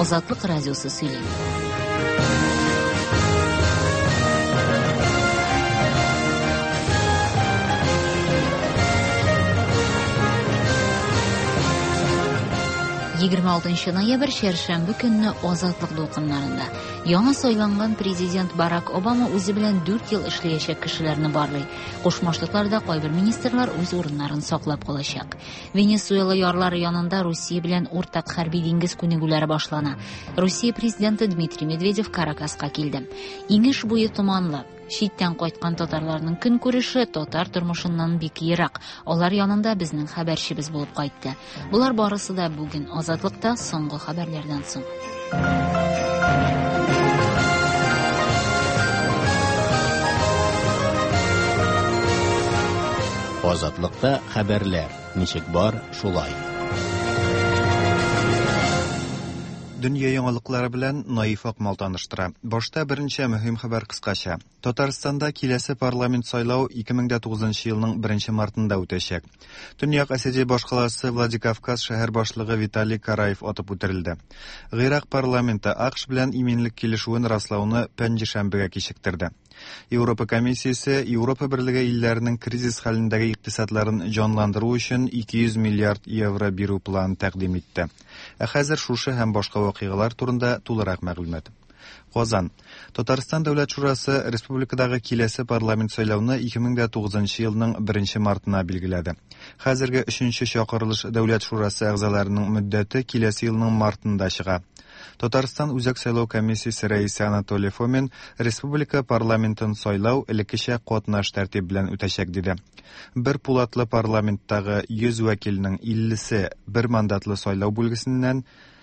Азатлык радиосы сөйли. Ноябрь шәршәмбе көнне Азатлык дулкыннарында яңа сайланган президент Барак Обама үзе белән 4 ел эшләячәк кешеләрне барлый. Кушмашлыкларда кайбер министрлар үз урыннарын саклап калачак. Венесуэла ярлары янында Русия белән уртак хәрби диңгез күнегүләре башлана. Русия президенты Дмитрий Медведев Каракаска килде. Иңеш буе томанлы. Шиттән кайткан татарларның көн күреше татар тормышыннан бик ерак. Алар янында безнең хәбәрчебез булып кайтты. Булар барысы да бүген Азатлыкта соңгы хәбәрләрдән соң. Азатлыкта хәбәрләр. Ничек бар, шулай. Дөнья яңалыклары белән Наиф Акмал таныштыра. Башта беренче мөһим хәбәр кыскача. Татарстанда киләсе парламент сайлау 2009 елның 1 мартында үтәчәк. Төньяк Осетия башкаласы Владикавказ шәһәр башлыгы Виталий Караев атып үтерелде. Гыйрак парламенты АКШ белән иминлек килешүен раслауны пәнҗешәмбегә кичектерде. Европа комиссиясе Европа берлеге илләренең кризис хәлендәге икътисадларын җанландыру өчен 200 миллиард евро бирү планын тәкъдим итте. Хәзер шушы һәм башка вакыйгалар турында тулырак мәгълүмат. Казан. Татарстан дәүләт шурасы республикадагы киләсе парламент сайлауны 2009 елның 1 мартына билгеләде. Хәзерге 3нче чакырылыш дәүләт шурасы әгъзаларының мөддәте киләсе елның мартында чыга. Татарстан үзәк сайлау комиссиясе рәисе Анатолий Фомин республика парламентын сайлау элеккечә катнаш тәртип белән үтәчәк диде. Бер пулатлы парламенттагы 100 вәкилнең 50се бер мандатлы сайлау бүлгесеннән,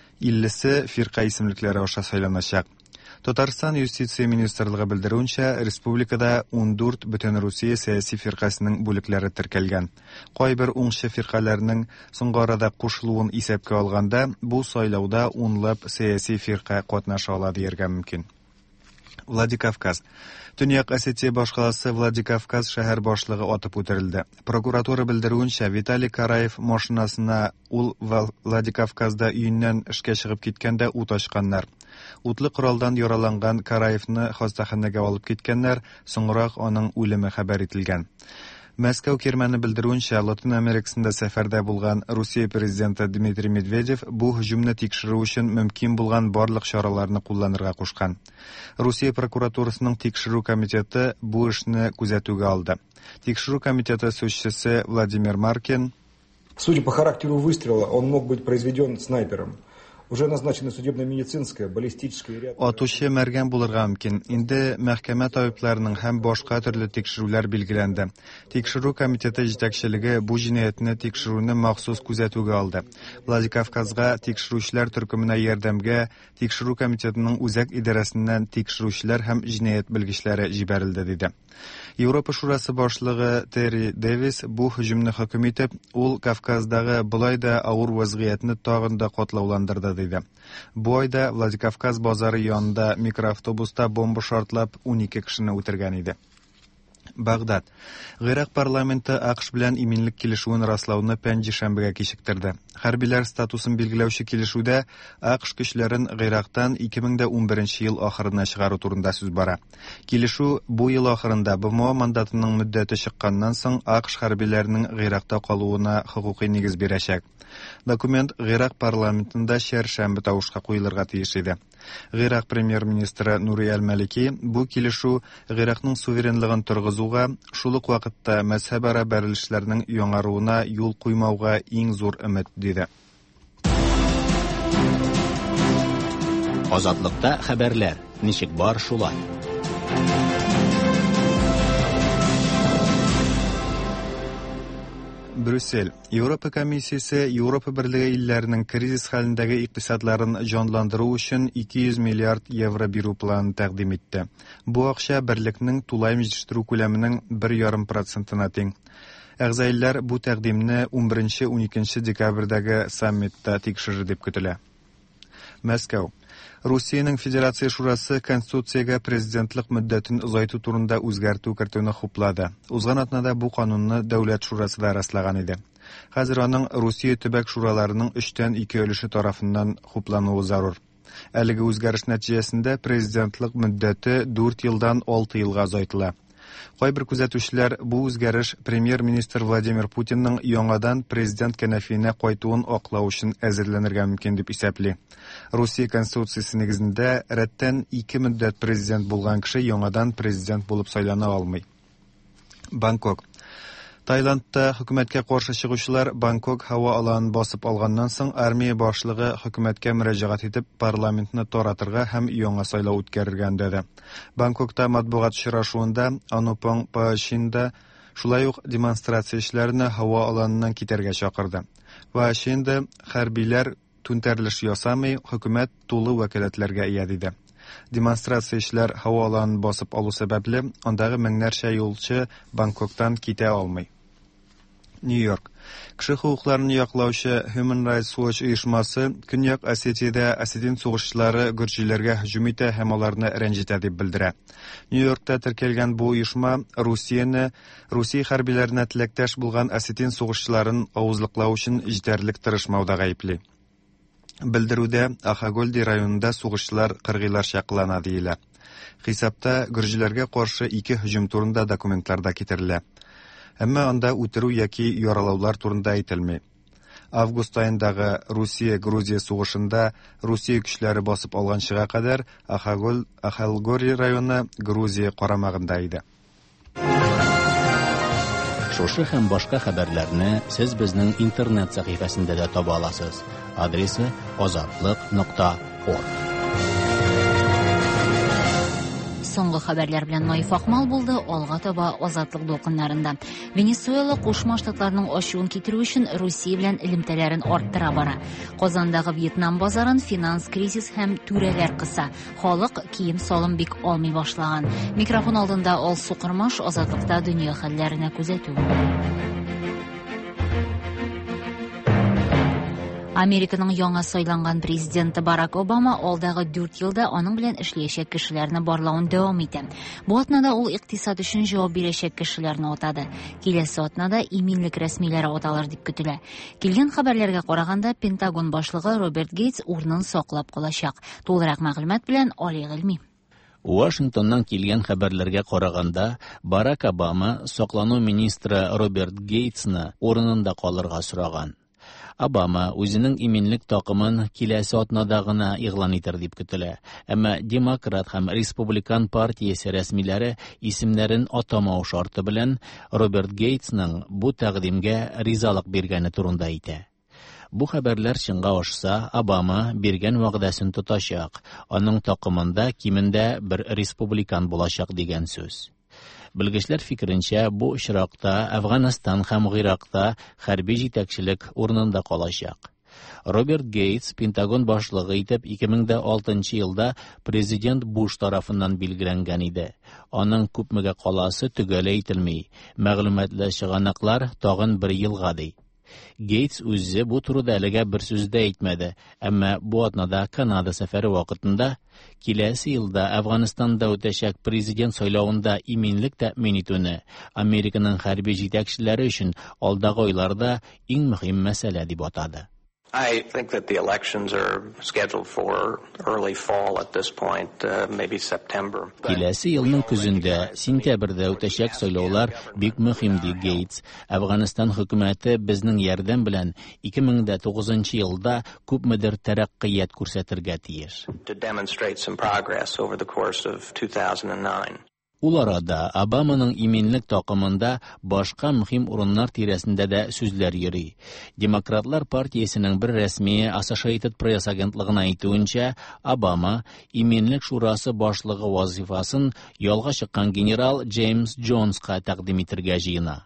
50се фирка исемлекләре аша сайланачак. Татарстан юстиция министрлыгы белдерүенчә, республикада 14 бөтен Русия сәяси фиркасының бүлекләре теркәлгән. Кайбер уңчы фиркаларның соңгы арада кушылуын исәпкә алганда, бу сайлауда унлап сәяси фирка катнаша ала дияргә мөмкин. Владикавказ. Төньяк Осетия башкаласы Владикавказ шәһәр башлыгы атып үтерелде. Прокуратура белдерүенчә, Виталий Караев машинасына ул Владикавказда өеннән эшкә чыгып киткәндә ут ачканнар. Утлы коралдан яраланган Караевны хастаханәгә алып киткәннәр, соңрак аның үлеме хәбәр ителгән. Мәскәү кирмәне белдерүенчә, Латин Америкасында сәфәрдә булган Русия президенты Дмитрий Медведев бу һөҗүмне тикшерү өчен мөмкин булган барлык чараларны кулланырга кушкан. Русия прокуратурасының тикшерү комитеты бу эшне күзәтүгә алды. Тикшерү комитеты сүзчесе Владимир Маркин: Судя по характеру выстрела, он мог быть произведен снайпером. Уже назначена судебно-медицинская, баллистическая ряд. Атучы мәргән булырга мөмкин. Инде мәхкәмә табибларының һәм башка төрле тикшерүләр билгеләнде. Тикшерү комитеты җитәкчелеге бу җинаятьне тикшерүне махсус күзәтүгә алды. Владикавказга тикшерүчеләр төркеменә ярдәмгә тикшерү комитетының үзәк идарәсеннән тикшерүчеләр һәм җинаять белгечләре җибәрелде диде. Европа шурасы башлыгы Терри Дэвис бу һөҗүмне хөкем итеп, ул Кавказдагы болай да авыр вазгыятьне тагын да катлауландырды диде. Бу айда Владикавказ базары янында микроавтобуста бомба шартлап 12 кешене үтергән иде. Багдад. Гыйрак парламенты АКШ белән иминлек килешүен раслауны пәнҗешәмбегә кичектерде. Хәрбиләр статусын билгеләүче килешүдә АКШ көчләрен Гыйрактан 2011 ел ахырына чыгару турында сүз бара. Килешү бу ел ахырында БМО мандатының мөддәте чыкканнан соң АКШ хәрбиләренең Гыйракта калуына хокукый нигез бирәчәк. Документ Гыйрак парламентында шәршәмбе тавышка куелырга тиеш иде. Гыйрак премьер-министры Нури Әл-Малики бу килешү Гыйракның суверенлыгын торгызуга, шул ук вакытта мәзһәбара бәрелешләрнең яңаруына юл куймауга иң зур өмет диде. Азатлыкта хәбәрләр. Ничек бар, шулай. Брюссель. Европа комиссиясе Европа берлеге илләренең кризис хәлендәге икътисадларын җанландыру өчен 200 миллиард евро бирү планын тәкъдим итте. Бу акча берлекнең тулай җитештерү күләменең 1,5%-на тең. Әгъзаилләр бу тәкъдимне 11-12 декабрьдәге саммитта тикшерер дип көтелә. Мәскәү. Русиянең Федерация шурасы Конституциягә президентлык мөддәтен озайту турында үзгәртү кертүне хуплады. Узган атнада бу канунны дәүләт шурасы да раслаган иде. Хәзер аның Русия төбәк шураларының 3/2 өлеше тарафыннан хуплануы зарур. Әлеге үзгәреш нәтиҗәсендә президентлык мөддәте 4 елдан 6 елга озайтыла. Кайбер күзәтүчеләр бу үзгәреш премьер-министр Владимир Путинның яңадан президент кәнәфиенә кайтуын аклау өчен әзерләнергә мөмкин дип исәпли. Русия конституциясе нигезендә рәттән 2 мөддәт президент булган кеше яңадан президент булып сайлана алмый. Бангкок. Таиландта хөкүмәткә каршы чыгучылар Бангкок һава аланын басып алганнан соң армия башлыгы хөкүмәткә мөрәҗәгать итеп парламентны таратырга һәм яңа сайлау үткәрергә өндәде. Бангкокта матбугат очрашуында Анупong Paashinda шулай ук демонстрация эшләренә һава аланыннан китәргә чакырды. Paashinda хәрбиләр түнтәрлеш ясамый, хөкүмәт тулы вәкаләтләргә ия диде. Демонстрация эшләр һава аланын басып алу сәбәпле андагы меңнәрчә юлчы Бангкоктан китә алмый. Нью-Йорк. Кеше хукукларын яклаучы Human Rights Watch оешмасы Көньяк Осетиядә осетин сугышчылары гөрҗиләргә һөҗүм итә һәм аларны рәнҗетә дип белдерә. Нью-Йоркта теркәлгән бу оешма Русия хәрбиләренә теләктәш булган осетин сугышчыларын авызлыклау өчен җитәрлек тырышмауда гаепли. Белдерүдә Ахагольди районында сугышчылар кыргыйларча кылана диелә. Хисапта гөрҗиләргә каршы 2 һөҗүм турында документларда китерелә. Әмма анда үтерү яки яралаулар турында әйтелми. Август айындагы Русия-Грузия сугышында Русия көчләре басып алганчыга кадәр Ахалгори районы Грузия карамагында иде. Шушы һәм башка хәбәрләрне сез безнең интернет сәхифәсендә дә таба аласыз. Адресы azatlyk.org. Соңгы хәбәрләр белән Наиф Акмал булды. Алга таба азатлык дулкыннарында. Венесуэла Кушма Штатларының ачуын китерү өчен Русия белән элемтәләрен арттыра бара. Казандагы Вьетнам базарын финанс кризис һәм түрәләр кыса. Халык кием салым бик алмый башлаган. Микрофон алдында Алсу Кырмаш, азатлыкта дөнья хәлләренә күзәтү. Американың яңа сайланган президенты Барак Обама алдагы 4 елда аның белән эшләячәк кешеләрне барлауын дәвам итә. Бу атнада ул икътисад өчен җавап бирәчәк кешеләрне атады. Киләсе атнада иминлек рәсмиләре аталар дип көтелә. Килгән хәбәрләргә караганда Пентагон башлыгы Роберт Гейтс урынын саклап калачак. Тулырак мәгълүмат белән Али Гыйльми. Вашингтоннан килгән хәбәрләргә караганда, Барак Обама саклану министры Роберт Гейтсны урынында калырга сораган. Обама үзенең иминлек тақымын киләсе атнада гына игълан итер дип көтелә. Әмма демократ һәм республикан партиясе рәсмиләре исемнәрен атамау шарты белән Роберт Гейтсның бу тәкъдимгә ризалык биргәне турында әйтә. Бу хәбәрләр чынга ашса, Обама биргән вәгъдәсен тотачак. Аның тақымында кимендә бер республикан булачак дигән сүз. Белгечләр фикеренчә, бу очракта Әфганстан һәм Гыйракта хәрби җитәкчелек урынында калачак. Роберт Гейтс Пентагон башлыгы итеп 2006 елда президент Буш тарафыннан билгеләнгән иде. Аның күпмегә каласы төгәл әйтелми. Мәгълүматлы чыганаклар тагын 1 елга ди. Гейтс үзе бу турыда әлегә бер сүз дә әйтмәде, әмма бу атнада Канада сәфәре вакытында киләсе елда Әфганстанда үтәчәк президент сайлауында иминлек тәэмин итүне Американың хәрби җитәкчеләре өчен алдагы айларда иң мөһим мәсьәлә дип атады. I think that the elections are scheduled for early fall at this point, maybe September. Киләсе елның көзендә, сентябрьдә үтәчәк сайлаулар бик мөһим ди Гейтс. Әфганстан хөкүмәте безнең ярдәм белән 2009 елда күпмедер тәрәккыят күрсәтергә тиеш. To demonstrate some progress over the course of 2009. Ул арада Обаманың иминлек тақымында башка мөһим урыннар тирәсендә дә сүзләр йөри. Демократлар партиясенең бер рәсми Associated Press агентлыгына әйтүенчә, Обама иминлек шурасы башлыгы вазифасын ялга чыккан генерал Джеймс Джонска тәкъдим итәргә җыена.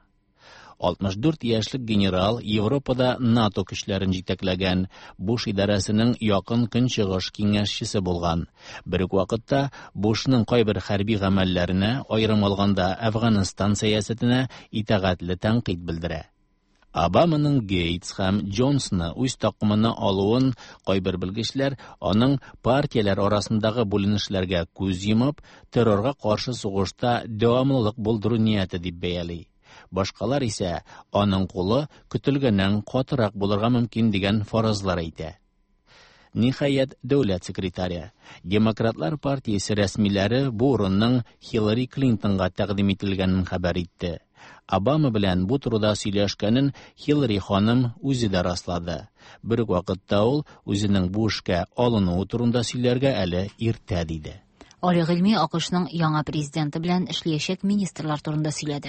64 яшьлек генерал Европада НАТО көчләрен җитәкләгән, Буш идарәсенең якын көнчыгыш киңәшчесе булган. Бер үк вакытта Бушның кайбер хәрби гамәлләренә, аерым алганда Әфганстан сәясәтенә итәгатьле тәнкыйть белдерә. Обаманың Гейтс һәм Джонсны үз тақымына алуын кайбер белгечләр аның партияләр арасындагы бүленешләргә күз йомып, террорга каршы сугышта дәвамлылык булдыру нияте дип бәяли. Башкалар исә аның кулы көтелгәннән катырак булырга мөмкин дигән фаразлар әйтә. Ниһаять, дәүләт секретаре. Демократлар партиясе рәсмиләре бу урынның Хиллари Клинтонга тәкъдим ителгәнен хәбәр итте. Обама белән бу турыда сөйләшкәнен Хиллари ханым үзе дә раслады. Бер үк вакытта ул үзенең бу эшкә алынуы турында сөйләргә әле иртә диде. Али Гыйльми АКШның яңа президенты белән эшләячәк министрлар турында сөйләде.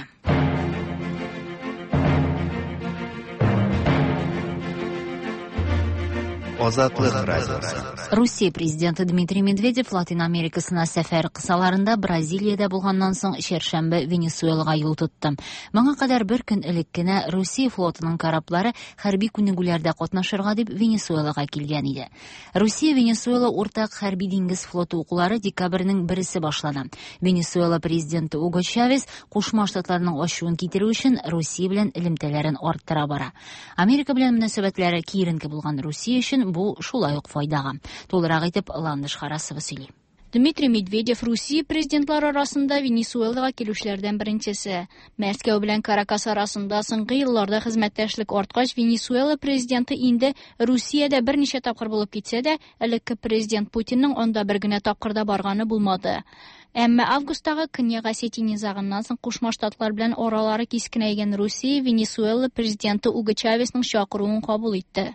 Азатлык радиосы. Россия президенты Дмитрий Медведев Латин Америкасына сәфәр кысаларында Бразилиядә булганнан соң шәршәмбе Венесуэлага юл тотты. Моңа кадәр бер көн элек кенә Россия флотының кораблары хәрби күнегүләрдә катнашырга дип Венесуэлага килгән иде. Россия-Венесуэла уртак хәрби диңгез флоты укулары декабрьнең 1-се башлана. Венесуэла президенты Уго Чавес Кушма Штатларының ачуын китерү өчен Россия белән элемтәләрен арттыра бара. Америка белән мөнәсәбәтләре киеренке булган Россия өчен бу шулай ук файдага. Толырак итеп Ландыш Харасова сөйли. Дмитрий Медведев Россия президентлары арасында Венесуэлага килүчеләрдән беренчесе. Мәскәү белән Каракас арасында соңгы елларда хезмәттәшлек арткач, Венесуэла президенты инде Россиядә берничә тапкыр булып китсә дә, элекке президент Путинның анда бер генә тапкырда барганы булмады. Әмма августагы Көньяк Осетия низагыннан соң Кушма Штатлар белән аралары кискенәйгән Россия Венесуэла президенты Уго Чавесның чакыруын кабул итте.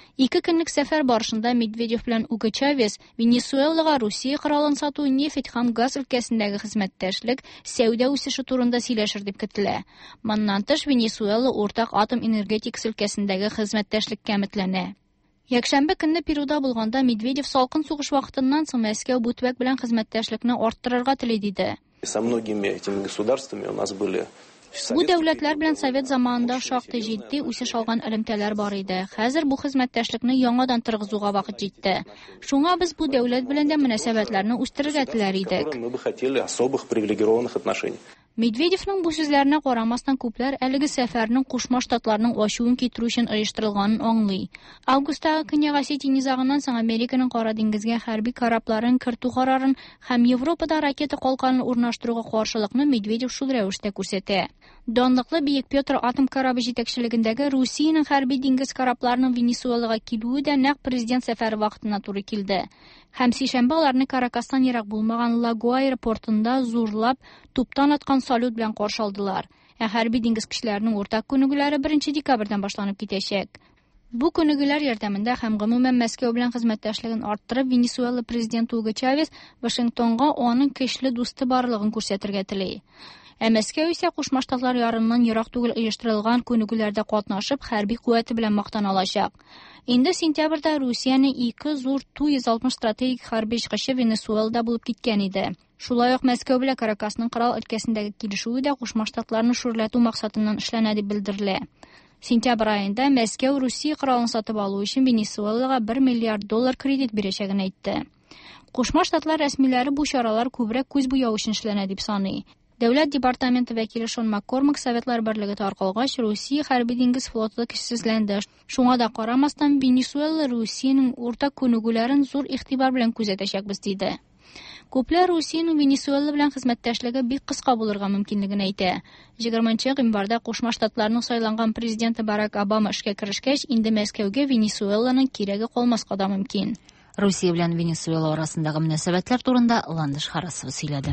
2 көнлек сәфәр барышында Медведев белән Уго Чавес Венесуэлага Россия коралын сату, нефть һәм газ өлкәсендәге хезмәттәшлек, сәүдә үсеше турында сөйләшер дип көтелә. Моннан тыш Венесуэла уртак атом энергетикасы өлкәсендәге хезмәттәшлеккә өметләнә. Якшәмбе көнне Перуда булганда Медведев салкын сугыш вакытыннан соң Мәскәү бу төбәк белән хезмәттәшлекне арттырырга тели диде. Со многими этими государствами у нас были Бу дәүләтләр белән Совет заманында шактый җитди үсеш алган элемтәләр бар иде. Хәзер бу хезмәттәшлекне яңадан торгызуга вакыт җитте. Шуңа без бу дәүләт белән дә мөнәсәбәтләрне үстерергә теләр идек. Мы бы хотели особых привилегированных отношений. Медведевның бу сүзләренә карамастан күпләр әлеге сәфәрнең Кушма Штатларның ачуын китерү өчен оештырылганын аңлый. Августагы Көньяк Осетия низагыннан соң Американың Кара диңгезгә хәрби корабларын кертү карарын һәм Европада ракета калканын урнаштыруга каршылыкны Медведев шул рәвештә күрсәтә. Данлыклы Биек Петр атом корабы җитәкчелегендәге Россиянең хәрби диңгез корабларының Венесуэлага килүе дә нәкъ президент сәфәре вакытына туры килде. Һәм сишәмбе аларны Каракастан ерак булмаган Лагуа аэропортында зурлап, туптан аткан салют белән каршы алдылар. Хәрби диңгез кешеләренең уртак күнегүләре 1 декабрьдән башланып китәчәк. Бу күнегүләр ярдәмендә һәм гомумән Мәскәү белән хезмәттәшлеген арттырып, Венесуэла президенты Уго Чавес Вашингтонга аның көчле дусты барлыгын күрсәтергә тели. Мәскәү исә Кушма Штатлар ярыннан ерак түгел оештырылган күнегүләрдә катнашып, хәрби куәте белән мактана алачак. Инде сентябрьдә Россиянең 2 зур Ту-160 стратегик хәрби чыгышы Венесуэлада булып киткән иде. Шулай ук Мәскәү белән Каракасның корал өлкәсендәге килешүе дә Кушма Штатларны шүрләтү максатыннан эшләнә дип белдерелә. Сентябрь аенда Мәскәү Россия коралын сатып алу өчен Венесуэлага $1 миллиард кредит бирәчәген әйтте. Кушма Штатлар рәсмиләре бу чаралар күбрәк күз буяу өчен эшләнә дип саный. Дәүләт департаменты вәкиле Шон Маккормак Советлар Берлеге таркалгач, Россия хәрби диңгез флоты көчсезләнде. Шуңа да карамастан Венесуэла Россиянең уртак күнегүләрен зур игътибар белән күзәтәчәкбез диде. Күпләр Россиянең Венесуэла белән хезмәттәшлеге бик кыска булырга мөмкинлеген әйтә. 20 гыйнварда Кушма Штатларның сайланган президенты Барак Обама эшкә керешкәч, инде Мәскәүгә Венесуэланың кирәге калмаска да мөмкин. Россия белән Венесуэла арасындагы мөнәсәбәтләр турында Ландыш Харасова сөйләде.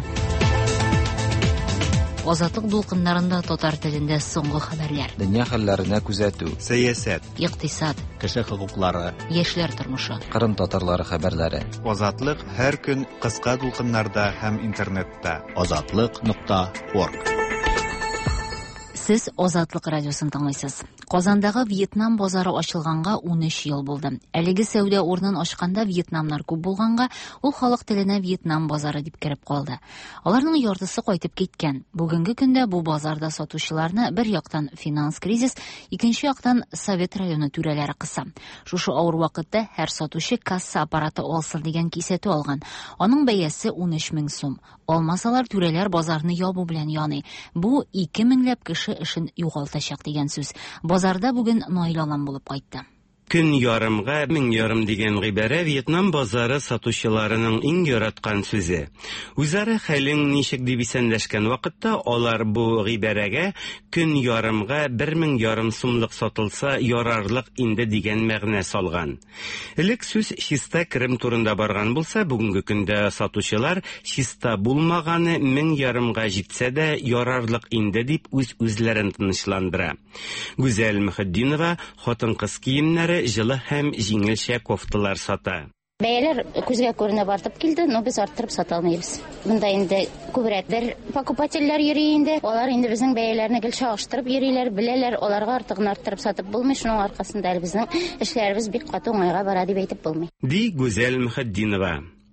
Азатлык дулкыннарында татар телендә соңгы хәбәрләр. Дөнья хәлләренә күзәтү, Сәясәт, Икътисад, Кеше хокуклары, яшьләр тормышы. Кырым татарлары хәбәрләре. Азатлык һәр көн кыска дулкыннарда һәм интернетта. Азатлык.org. Сез Азатлык радиосын тыңлыйсыз. Казандагы Вьетнам базары ачылганга 13 ел булды. Әлеге сәүдә урынын ачканда вьетнамнар күп булганга, ул халык теленә Вьетнам базары дип киреп калды. Аларның яртысы кайтып киткән. Бүгенге көндә бу базарда сатучыларны бер яктан финанс кризис, икенче яктан Совет районы түрәләре кыса. Шушы авыр вакытта һәр сатучы касса аппараты алсын дигән кисәтү алган. Аның бәясе 13 мең сум. Алмасалар түрәләр базарны ябу белән яный. Бу 2 меңләп кеше эшен югалтачак дигән сүз. Базарда бүген Наил Алам булып кайтты. Көн ярымга 1000 ярым дигән гыйбарә Вьетнам базары сатучыларының иң яраткан сүзе. Үзара хәлең ничек дип исәнләшкән вакытта алар бу гыйбарәгә көн ярымга 1000 ярым сумлык сатылса ярарлык инде дигән мәгънә салган. Элек сүз чиста керем турында барган булса, бүгенге көндә сатучылар чиста булмаганы 1000 ярымга җитсә дә ярарлык инде дип үз-үзләрен тынычландыра. Гүзәл Мөхәддинова хатын-кыз киемнәре, җылы һәм җиңелчә кофталар сата. Бәяләр күзгә күренеп артып килде, но без арттырып сата алмыйбыз. Монда инде күбрәк бер покупательләр йөри инде. Алар инде безнең бәяләрне гел чагыштырып йөриләр, беләләр, аларга артыгын арттырып сатып булмый. Шуның аркасында безнең эшләребез бик каты уңайга бара дип әйтеп булмый. Ди Гүзәл Мөхәддинова.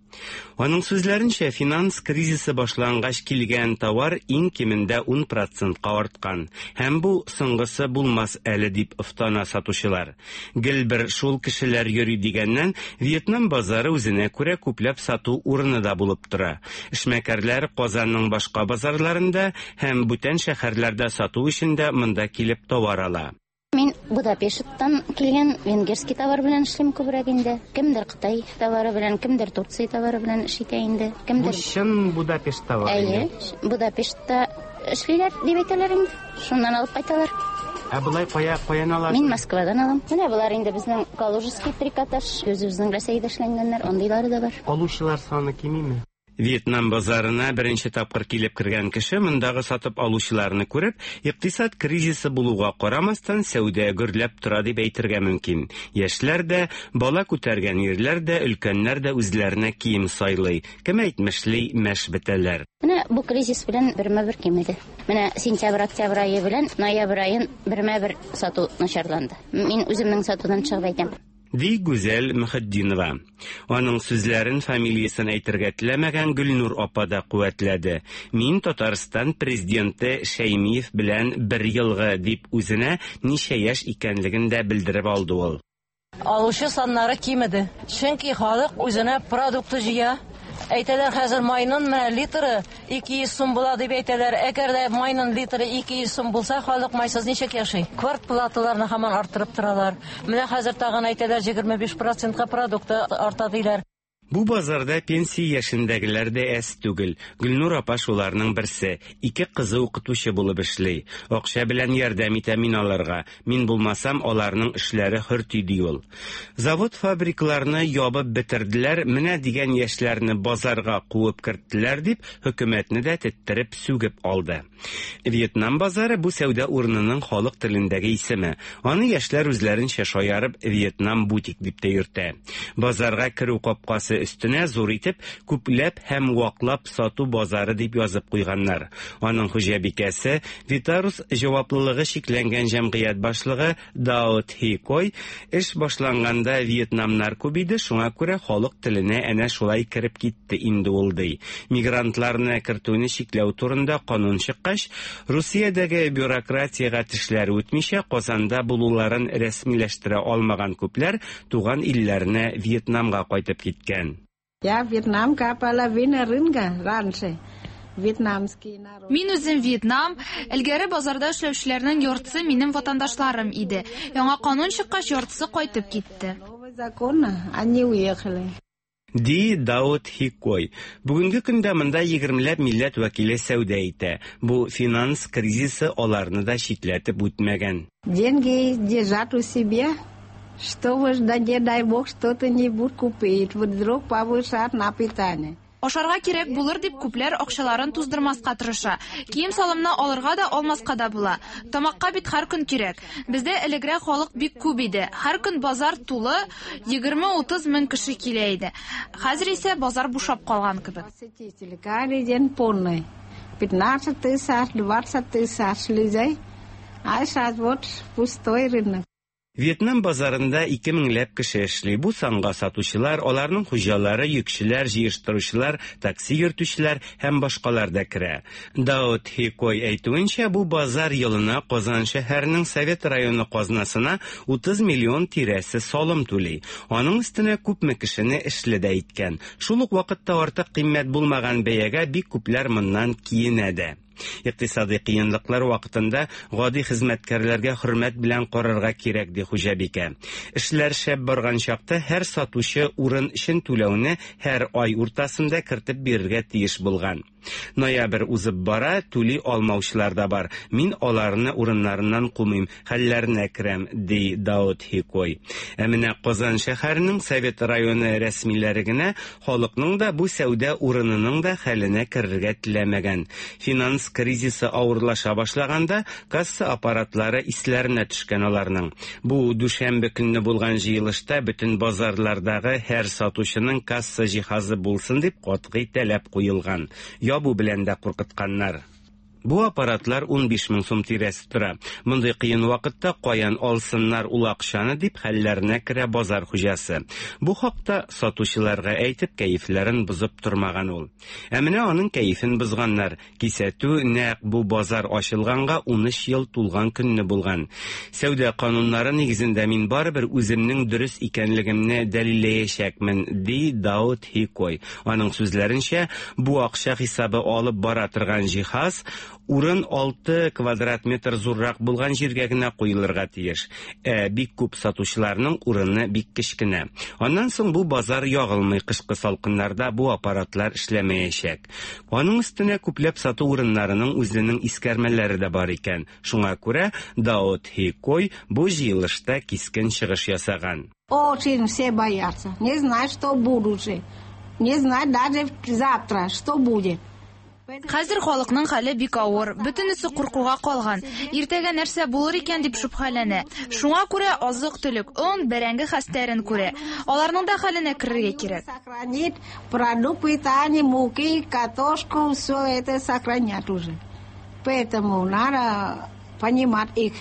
Аның сүзләренчә, финанс кризисы башлангач килгән товар иң кимендә 10%-ка арткан. Һәм бу соңгысы булмас әле дип ыфтана сатучылар. Гел бер шул кешеләр йөри дигәннән, Вьетнам базары үзенә күрә күпләп сату урыны да булып тора. Эшмәкәрләр Казанның башка базарларында һәм бүтән шәһәрләрдә сату өчен дә монда килеп товар ала. Мин Будапешттан килгән венгерский товар белән эшлим күбрәк инде. Кемдер Кытай товары белән, кемдер Турция товары белән эшитә инде. Кемдер Чын Будапешт товары. Әйе, Будапештта эшлиләр дип әйтәләр инде. Шуннан алып кайталар. Булай каян аласыз? Мин Москвадан алам. Менә булар инде безнең Калужский трикотаж, үзебезнең Россиядә эшләнгәннәр, андыйлары да бар. Алучылар саны кимиме? Вьетнам базарына беренче тапкыр килеп кергән кеше мондагы сатып алучыларны күреп, икътисад кризисы булуга карамастан сәүдә гөрләп тора дип әйтергә мөмкин. Яшьләр дә, бала күтәргән ирләр дә, өлкәннәр дә үзләренә кием сайлый. Кем әйтмешли, мәш бетәләр. Менә бу кризис белән бермә-бер кимеде. Менә сентябрь-октябрь айы белән ноябрь айын бермә-бер сату начарланды. Мин үземнең сатудан чыгып әйтәм. Ди Гүзәл Мөхәддинова. Аның сүзләрен фамилиясын әйтергә теләмәгән Гөлнур апа да куәтләде. Мин Татарстан президенты Шәймиев белән 1 елгы дип үзенә ничә яшь икәнлеген дә белдереп алды ул. Алучы саннары кимеде. Чөнки халык үзенә продукты җыя. Әйтәләр, хәзер майның литры 200 сум була дип әйтәләр. Әгәр дә майның литры 200 сум булса, халык майсыз ничек яши? Квартплаталарны һаман арттырып торалар. Менә хәзер тагын әйтәләр 25%-ка продукты арта диләр. Бу базарда пенсия яшендәгеләр дә әз түгел. Гөлнур апа шуларның берсе. 2 кызы укытучы булып эшли. Акча белән ярдәм итә мин аларга. Мин булмасам, аларның эшләре хөрти ди ул. Завод-фабрикаларны ябып бетерделәр, менә дигән яшьләрне базарга куып керттеләр дип, хөкүмәтне дә теттереп сүгеп алды. Вьетнам базары бу сәүдә урынының халык телендәге исеме. Аны яшьләр үзләренчә шаярып Вьетнам бутик дип тә йөртә. Базарга керү капкасы өстенә зур итеп күпләп һәм ваклап сату базары дип язып куйганнар. Аның хуҗабикәсе Витарус җаваплылыгы шикләнгән җәмгыять башлыгы Дао Thi Кой эш башланганда Вьетнамнар күбиде, шуңа күрә халык теленә әнә шулай кереп китте инде ул ди. Мигрантларны кертүне шикләү турында канун чыккач, Русиядәге бюрократиягә тешләре үтмичә Казанда булуларын рәсмиләштерә алмаган күпләр туган илләренә Вьетнамга кайтып киткән. Я Вьетнамка половина раньше. Вьетнамский народ. Мин үзем Вьетнам, элгәре базарда эшләүчеләрнең яртысы минем ватандашларым иде. Яңа канун чыккач яртысы кайтып китте. Они уехали. Ди Дао Thi Кой. Бүгенге көндә монда 20ләп милләт вәкиле сәүдә итә. Бу финанс кризисы аларны да шикләтеп үтмәгән. Деньги держат у себя. Что вы ждете, дай бог, что-то не будет купить. Вдруг повышат на питание. Ашарга кирәк булыр дип күпләр акчаларын туздырмаска тырыша. Кием салымны алырга да алмаска да була. Тамакка бит һәр көн кирәк. Бездә элегрәк халык бик күп иде. Һәр көн базар тулы, 20-30 мең кеше килә иде. Хәзер исә базар бушап калган кебек. 15 тысяч, 20 тысяч людей. А сейчас вот пустой рынок. Вьетнам базарында 2000ләп кеше эшли. Бу санга сатучылар, аларның хуҗалары, йөкчеләр, җыештыручылар, такси йөртүчеләр һәм башкалар да керә. Дао Thi Кой әйтүенчә, бу базар елына Казан шәһәренең Совет районы казнасына 30 миллион тирәсе салым түли. Аның өстенә күпме кешене эшле дә иткән. Шул ук вакытта артык кыйммәт булмаган бәягә бик күпләр моннан киенә дә. Икътисади кыйынлыклар вакытында гади хезмәткәрләргә хөрмәт белән карарга кирәк, ди Хуҗабикә. Эшләр шәп барган чакта һәр сатучы урын өчен түләүне һәр ай уртасында кертеп бирергә тиеш булган. Ноябрь узып бара, түли алмаучылар да бар. Мин аларны урыннарыннан кумыйм, хәлләренә керәм, ди Дауд Хикой. Менә Казан шәһәренең Совет районы рәсмиләре генә халыкның да бу сәүдә урынының да хәленә керергә теләмәгән. Финанс кризисы авырлаша башлаганда касса аппаратлары исләренә төшкән аларның. Бу дүшәмбе көнне булган җыелышта бөтен базарлардагы һәр сатучының касса җиһазы булсын дип катгый таләп куелган. Ябу белән дә куркытканнар. Бу аппаратлар 15 мең сум тирәсе тора. Мондый кыен вакытта каян алсыннар ул акчаны дип хәлләренә керә базар хуҗасы. Бу хакта сатучыларга әйтеп кәефләрен бозып тормаган ул. Менә аның кәефен бозганнар. Кисәтү нәкъ бу базар ачылганга 13 ел тулган көнне булган. Сәүдә кануннары нигезендә мин барыбер үземнең дөрес икәнлегемне дәлилләячәкмен, ди Дауд Хикой. Аның сүзләренчә, бу акча хисабы алып бара торган җиһаз урын 6 квадрат метр зуррак булган җиргә генә куелырга тиеш. Бик күп сатучыларның урыны бик кечкенә. Аннан соң бу базар ягылмый, кышкы салкыннарда бу аппаратлар эшләмәячәк. Аның өстенә күпләп сату урыннарының үзенең искәрмәләре дә бар икән. Шуңа күрә Дауд Хикой бу җыелышта кискен чыгыш ясаган. Очень все боятся. Не знают, что будут. Не знают даже завтра, что будет. Хәзер халыкның хәле бик авыр, бөтенесе куркуга калган. Иртәгә нәрсә булыр икән дип шүбһәләнә. Шуңа күрә азык-төлек, он, бәрәңге хәстәрен күрә. Аларның да хәленә керергә кирәк. Сохранить продукт питания, муки, картошку, все это сохранять уже. Поэтому надо понимать их.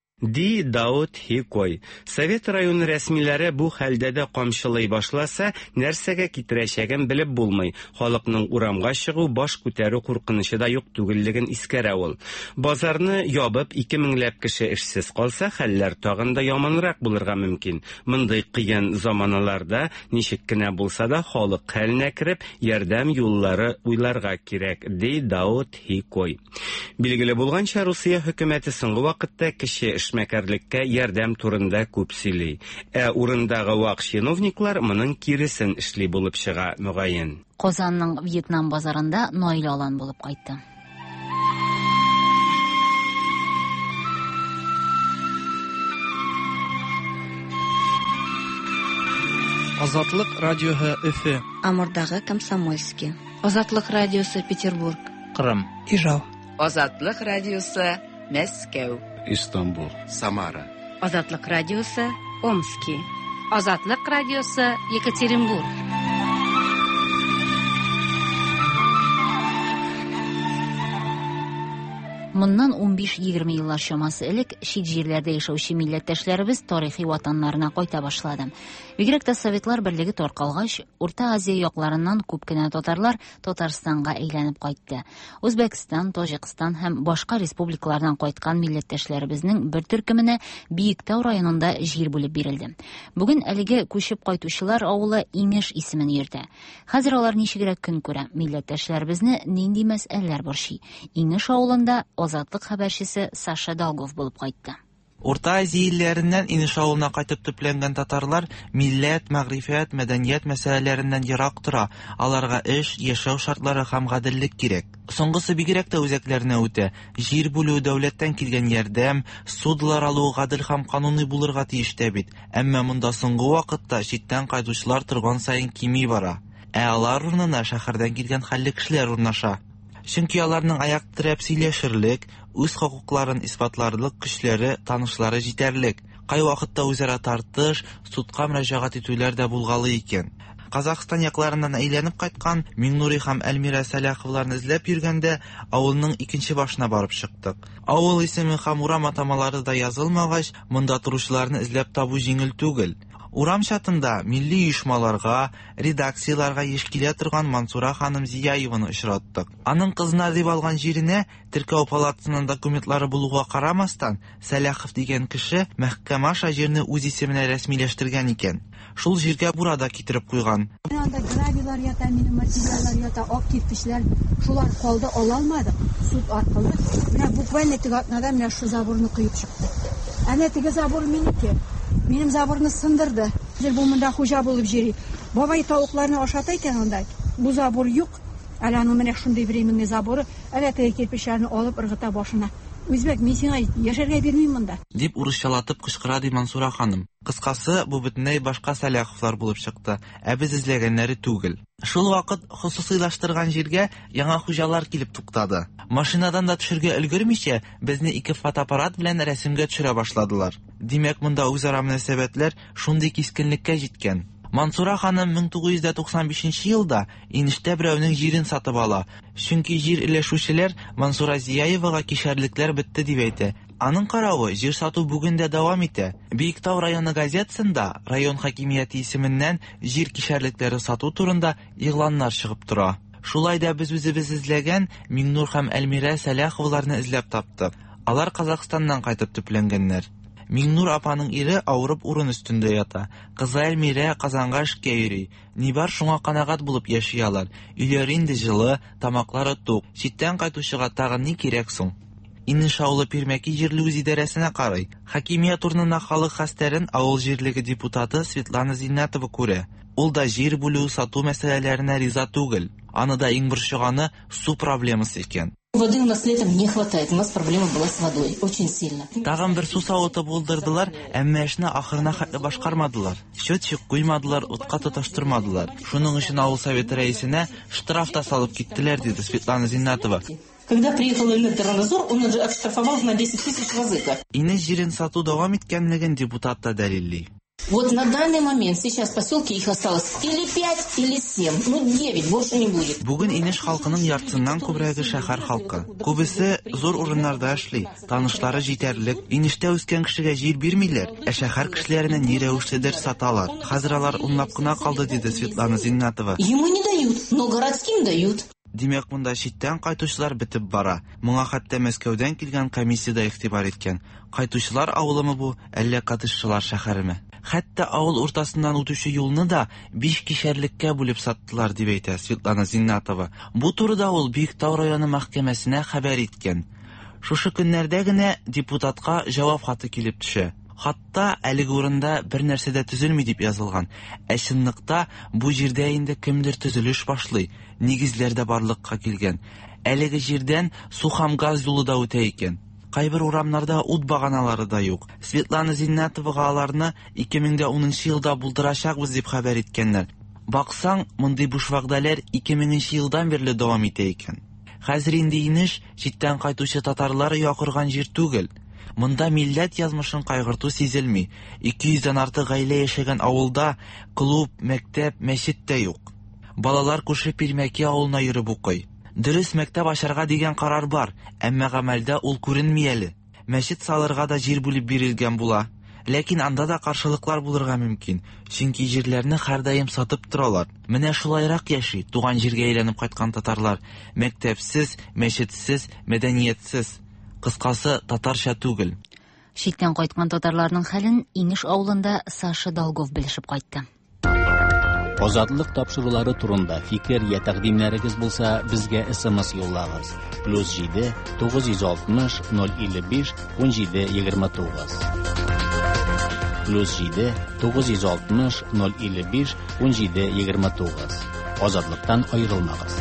Ди Дауд Хикой. Совет районы рәсмиләре бу хәлдә дә камчылый башласа, нәрсәгә китерәчәген белеп булмый. Халыкның урамга чыгу, баш күтәрү куркынышы да юк түгеллеген искәрә ул. Базарны ябып 2000ләп кеше эшсез калса, хәлләр тагын да яманрак булырга мөмкин. Мондый кыен заманаларда ничек кенә булса да халык хәленә кереп, ярдәм юллары уйларга кирәк, ди Дауд Хикой. Билгеле булганча, Русия хөкүмәте соңгы вакытта кеше эшмәкәрлеккә ярдәм турында күп сөйли. Урындагы вак чиновниклар моның киресен эшли булып чыга, мөгаен. Казанның Вьетнам базарында Наил Алан булып кайтты. Азатлык радиоһы Өфе. Амурдагы Комсомольский. Азатлык радиосы Петербург. Кырым. Ижау. Азатлык радиосы Мәскәү. Истанбул. Самара. Азатлык радиосы Омский. Азатлык радиосы Екатеринбург. Моннан 15-20 еллар чамасы элек чит җирләрдә яшәүче милләттәшләребез тарихи ватаннарына кайта башлады. Бигрәк тә Советлар Берлеге таркалгач, Урта Азия якларыннан күп кенә татарлар Татарстанга әйләнеп кайтты. Үзбәкстан, Таҗикстан һәм башка республикалардан кайткан милләттәшләребезнең бер төркеменә Биектау районында җир бүлеп бирелде. Бүген әлеге күчеп кайтучылар авылы Имеш исемен йөртә. Хәзер алар ничегрәк көн күрә, милләттәшләребезне нинди мәсьәләләр борчый. Имеш авылында Азатлык хәбәрчесе Саша Долгов булып кайтты. Урта Азия илләреннән Инеш авылына кайтып төпләнгән татарлар милләт, мәгърифәт, мәдәният мәсьәләләреннән ерак тора. Аларга эш, яшәү шартлары һәм гаделлек кирәк. Соңгысы бигрәк тә үзәкләренә үтә. Җир бүлү, дәүләттән килгән ярдәм, судлар алу гадел һәм кануни булырга тиеш тә бит. Әмма монда соңгы вакытта читтән кайтучылар торган саен кими бара. Алар урынына шәһәрдән килгән хәлле кешеләр урнаша. Чөнки аларның аяк терәп сөйләшерлек, үз хокукларын исбатларлык көчләре, танышлары җитәрлек. Кай вакытта үзара тартыш, судка мөрәҗәгать итүләр дә булгалы икән. Казакстан якларыннан әйләнеп кайткан Миңнури һәм Әлмира Сәләховларны эзләп йөргәндә авылның икенче башына барып чыктык. Авыл исеме һәм урам атамалары да язылмагач, монда торучыларны эзләп табу җиңел түгел. Урам чатында милли оешмаларга, редакцияларга еш килә торган Мансура ханым Зияеваны очраттык. Аның кызына дип алган җиренә теркәү палатасының документлары булуга карамастан, Сәләхов дигән кеше мәхкәмә аша җирне үз исеменә рәсмиләштергән икән. Шул җиргә burada китереп куйган. Анда гравилар ята, минем материаллар ята, ак кирпечләр, шулар калды, ала алмадык суд аркылы. Менә буквально теге атнада менә шу заборны кыйып чыкты. Әнә теге забор минеке. Минем заборны сындырды. Җир бу монда хуҗа булып җири. Бабай тавыкларны ашата икән анда. Бу забор юк. Әле аны менә шундый временный заборы, әле теге кирпечләрне алып ыргыта башына. Үзбәк, мин сиңа яшәргә бирмим монда. Дип урысчалатып кычкыра ди Мансура ханым. Кыскасы, бу бөтенләй башка Сәләховлар булып чыкты, ә без эзләгәннәре түгел. Шул вакыт хусусыйлаштырган җиргә яңа хуҗалар килеп туктады. Машинадан да төшергә өлгермичә, безне 2 фотоаппарат белән рәсемгә төшерә башладылар. Димәк, монда үзара мөнәсәбәтләр шундый кискенлеккә җиткән. Мансура ханым 1995 елда инештә берәүнең җирен сатып ала. Чөнки җир илешүчеләр Мансура Зияевага кишәрлекләр бетте дип әйтә. Аның каравы, җир сату бүген дә дәвам итә. Биектау районы газетасында район хакимияте исеменнән җир кишәрлекләре сату турында игъланнар чыгып тора. Шулай да без үзебез эзләгән Миңнур һәм Әлмирә Сәләховларны эзләп таптык. Алар Казакъстаннан кайтып төпләнгәннәр. Миңнур апаның ире авырып урын өстендә ята. Кызы Әлмирә Казанга эшкә йөри. Нибар шуңа канагат булып яшыялар. Өйләре инде җылы, тамаклары тук. Читтән кайтучыга тагын ни кирәк соң? Инеш авылы Пирмәки җирле үз идарәсенә карый. Хакимият урынына халык хәстәрен авыл җирлеге депутаты Светлана Зиннатова күрә. Ул да җир бүлү сату мәсьәләләренә риза түгел. Аны да иң борчыганы су проблемасы икән. Воды у нас летом не хватает. У нас проблема была с водой очень сильно. Тагын бер су савыты булдырдылар, әмма эшне ахырына хәтле башкармадылар. Счетчик куймадылар, утка тоташтырмадылар. Шуның өчен авыл советы рәисенә штраф та салып киттеләр, диде Светлана Зиннатова. Когда приехал Эльмиртарнадзор, он уже отштрафовал на 10 тысяч Вазыка. Инеш җирен сату дәвам иткәнлеген депутат та дәлилли. Вот на данный момент сейчас в поселке их осталось или 5, или 7, 9, больше не будет. Бүген инеш халкының яртысыннан күбрәге шәһәр халкы. Күбесе зур урыннарда эшли, танышлары җитәрлек. Инештә үскән кешегә җир бирмиләр, ә шәһәр кешеләренә ни рәвешледер саталар. Хәзер алар унлап кына калды, диде Светлана Зиннатова. Ему не дают, но городским дают. Димәк, монда читтән кайтучылар бетеп бара. Моңа хәтта Мәскәүдән килгән комиссия да игътибар иткән. Кайтучылар авылымы бу, әллә катышчылар шәһәреме? Хәтта авыл уртасыннан үтүче юлны да 5 кишәрлеккә бүлеп саттылар, дип әйтә Светлана Зиннатова. Бу турыда ул Биектау районы мәхкәмәсенә хәбәр иткән. Шушы көннәрдә генә депутатка җавап хаты килеп төшә. Хатта әлеге урында бер нәрсә дә төзелми дип язылган. Ә чынлыкта бу җирдә инде кемдер төзелеш башлый, нигезләр дә барлыкка килгән. Әлеге җирдән су һәм газ юлы да үтә икән. Кайбер урамнарда ут баганалары да юк. Светлана Зиннатовага аларны 2010 елда булдырачакбыз дип хәбәр иткәннәр. Баксаң, мондый буш вәгъдәләр 2000 елдан бирле дәвам итә икән. Хәзер инде инеш читтән кайтучы татарлар якырган җир түгел. Монда милләт язмышын кайгырту сизелми. 200-дән артык гаилә яшәгән авылда клуб, мәктәп, мәчет тә юк. Балалар күрше Пирмәки авылына йөреп укый. Дөрес, мәктәп ачарга дигән карар бар, әмма гамәлдә ул күренми әле. Мәчет салырга да җир бүлеп бирелгән була. Ләкин анда да каршылыклар булырга мөмкин, чөнки җирләрне һәрдаим сатып торалар. Менә шулайрак яши туган җиргә әйләнеп кайткан татарлар. Мәктәпсез, мәчетсез, мәдәниятсез. Кыскасы, татарча түгел. Читтән кайткан татарларның хәлен Инеш авылында Саша Долгов белешеп кайтты. Азатлык тапшырулары турында фикер я тәкъдимнәрегез булса, безгә SMS юллагыз. +7 960 055 1729. +7 960 055 1729. Азатлыктан аерылмагыз.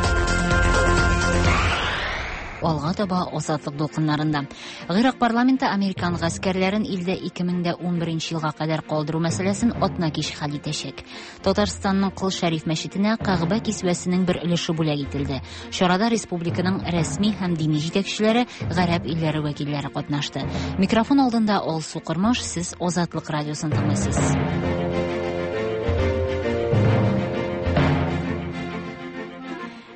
Алга таба азатлык дулкыннарында. Гыйрак парламенты Американ гаскәрләрен илдә 2011 елга кадәр калдыру мәсьәләсен атна кич хәл итәчәк. Татарстанның Кыл Шәриф мәчетенә Кәгъбә кисвәсенең бер өлеше бүләк ителде. Чарада республиканың рәсми һәм дини җитәкчеләре, гарәп илләре вәкилләре катнашты. Микрофон алдында Алсу Кырмыш, сез Азатлык радиосын тыңлыйсыз.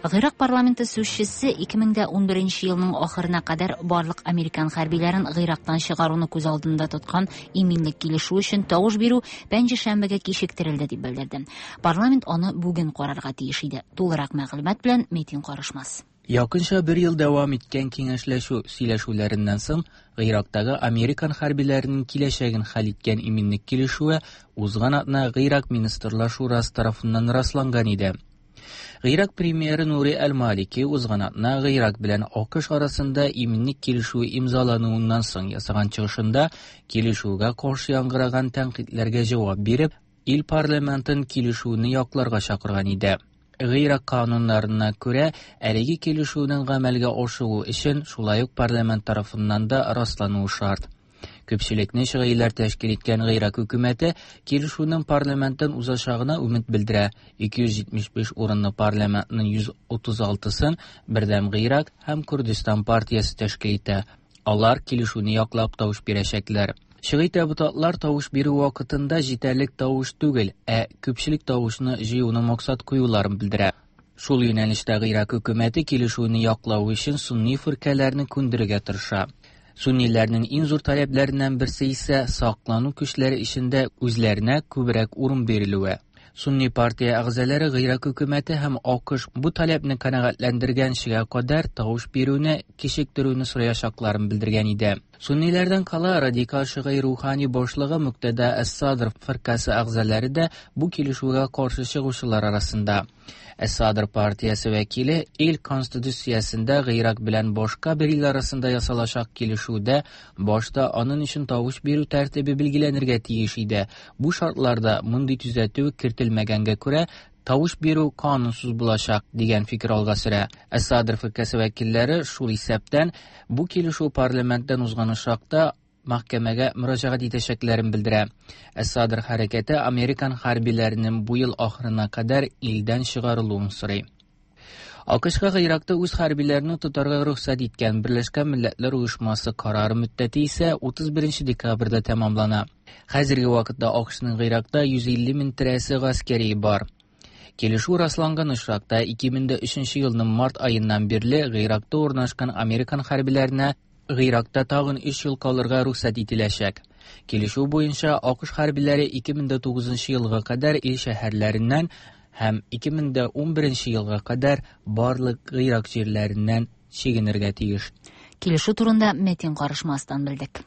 Гыйрак парламенты сүзчесе 2011 елның ахырына кадәр барлык американ хәрбиләрен Гыйрактан чыгаруны күз алдында тоткан иминлек килешү өчен тавыш бирү пәнҗешәмбегә кичектерелде дип белдерде. Парламент аны бүген карарга тиеш иде. Тулырак мәгълүмат белән Метин Карышмас. Якынча 1 ел дәвам иткән киңәшләшү сөйләшүләреннән соң Гыйрактагы американ хәрбиләренең киләчәген хәл иткән иминлек килешүе узган атна Гыйрак министрлар шурасы тарафыннан расланган иде. Гыйрак премьеры Нури Әл-Малики узган атна Гыйрак белән АКШ арасында иминлек килешүе имзалануыннан соң ясаган чыгышында килешүгә каршы яңгыраган тәнкыйтьләргә җавап биреп, ил парламентын килешүне якларга чакырган иде. Гыйрак кануннарына күрә, әлеге килешүнең гамәлгә ашыру өчен шулай ук парламент тарафыннан да раслануы шарт. Көпчелекне шигыләр тәшкил иткән Гыйрак хөкүмәте килешүнең парламенттан узачагына үмид белдерә. 275 урынлы парламентның 136-сын бердәм Гыйрак һәм Күрдистан партиясе тәшкил итә. Алар килешүне яклап тавыш бирәчәкләр. Шигый депутатлар тавыш бирү вакытында җитәрлек тавыш түгел, күпчелек тавышны җыюны максат куюларын белдерә. Шул юнәлештә Гыйрак хөкүмәте килешүне яклау өчен сунни фиркәләрне күндерергә тырыша. Сунниләрнең иң зур таләпләреннән берсе исә саклану көчләре эчендә үзләренә күбрәк урын бирелүе. Сунни партия әгъзалары Гыйрак хөкүмәте һәм АКШ бу таләпне канәгатьләндергәнчегә кадәр тавыш бирүне кичектерүне сораячакларын белдергән иде. Сунниләрдән кала радикаль шигый рухани башлыгы Муктада Әс-Садр фиркасы әгъзалары да бу килешүгә каршы чыгучылар арасында. Әс-Садр партиясе вәкиле ил конституциясендә Гыйрак белән башка бер ил арасында ясалачак килешүдә башта аның өчен тавыш бирү тәртибе билгеләнергә тиеш иде. Бу шартларда мондый төзәтү кертелмәгәнгә күрә тавыш бирү канунсыз булачак дигән фикер алга сөрә. Әс-Садр фиркасы вәкилләре шул исәптән бу килешү парламенттан узган шакта мәхкәмәгә мөрәҗәгать итәчәкләрен белдерә. Әс-Садр хәрәкәте американ хәрбиләренең бу ел ахырына кадәр илдән чыгарылуын сорый. АКШка Гыйракта үз хәрбиләрне тотарга рөхсәт иткән Берләшкән Милләтләр Оешмасы карары мөддәте исә 31 декабрьдә тәмамлана. Хәзерге вакытта АКШның Гыйракта 150 мең тирәсе гаскәри бар. Килешү расланган очракта 2003 елның март аеннан бирле Гыйракта урнашкан американ хәрбиләренә Гыйракта тагын 3 ел калырга рөхсәт ителәчәк. Килешү буенча АКШ хәрбиләре 2009 елга кадәр ил шәһәрләреннән һәм 2011 елга кадәр барлык Гыйрак җирләреннән чигенергә тиеш. Килешү турында Метин Карышмастан белдек.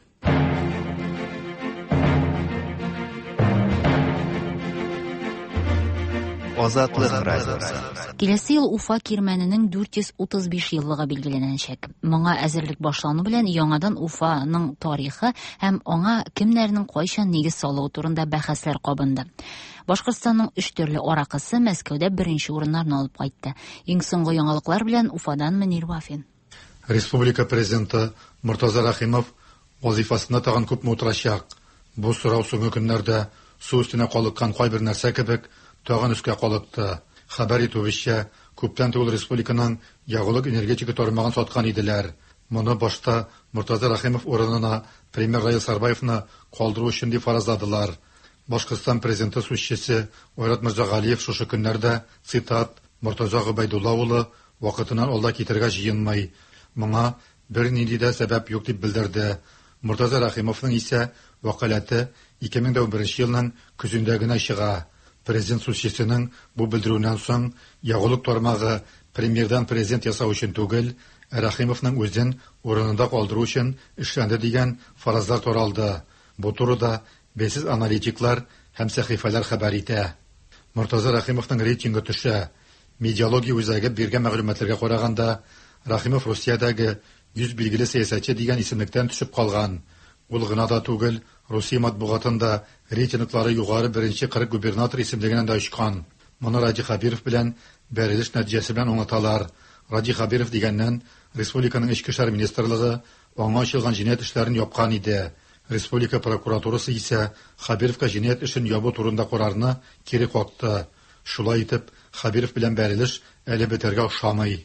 Азатлык радиосы. Киләсе ел Уфа кирмәненең 435 еллыгы билгеләнәчәк. Моңа әзерлек башлану белән яңадан Уфаның тарихы һәм аңа кемнәрнең кайчан нигез салуы турында бәхәсләр кабынды. Башкортстанның 3 төрле аракысы Мәскәүдә беренче урыннарны алып кайтты. Иң соңгы яңалыклар белән Уфадан Мөнир Вафин. Республика президенты Муртаза Рахимов вазифасына тагын күпме утырачак. Бу сорау соңгы көннәрдә су өстенә калыккан кайбер нәрсә кебек тагын өскә калыкты. Хәбәр итүебезчә, күптән түгел республиканың ягулык энергетика тармагын саткан иделәр. Моны башта Муртаза Рахимов урынына премьер Раил Сарбаевны калдыру өчен дип фаразладылар. Башкортстан президенты сүзчесе Айрат Мирзагалиев шушы көннәрдә, цитат, Муртаза Гобайдулла улы вакытыннан алда китәргә җыенмый. Моңа бернинди дә сәбәп юк дип белдерде. Муртаза Рахимовның исә вакалаты 2011 елның көзендә генә чыга. Президент сүзчесенең бу белдерүеннән соң ягулык тармагы премьердан президент ясау өчен түгел, Рахимовның үзен урынында калдыру өчен эшләнде дигән фаразлар таралды. Бу турыда бәйсез аналитиклар һәм сәхифәләр хәбәр итә. Муртаза Рахимовның рейтингы төшә. Медиалогия үзәге биргән мәгълүматларга караганда, Рахимов Русиядәге 100 билгеле сәясәтче дигән исемлектән төшеп калган. Ул гына да түгел, Русия матбугатында рейтинглары югары беренче 40 губернатор исемлегенә дә очкан. Моны Ради Хабиров белән бәрелеш нәтиҗәсе белән аңлаталар. Ради Хабиров дигәннән республиканың эчке эшләр министрлыгы аңа ачылган җинаять эшләрен япкан иде. Республика прокуратурасы исә Хабировка җинаять эшен ябу турында карарны кире какты. Шулай итеп, Хабиров белән бәрелеш әле бетәргә охшамый.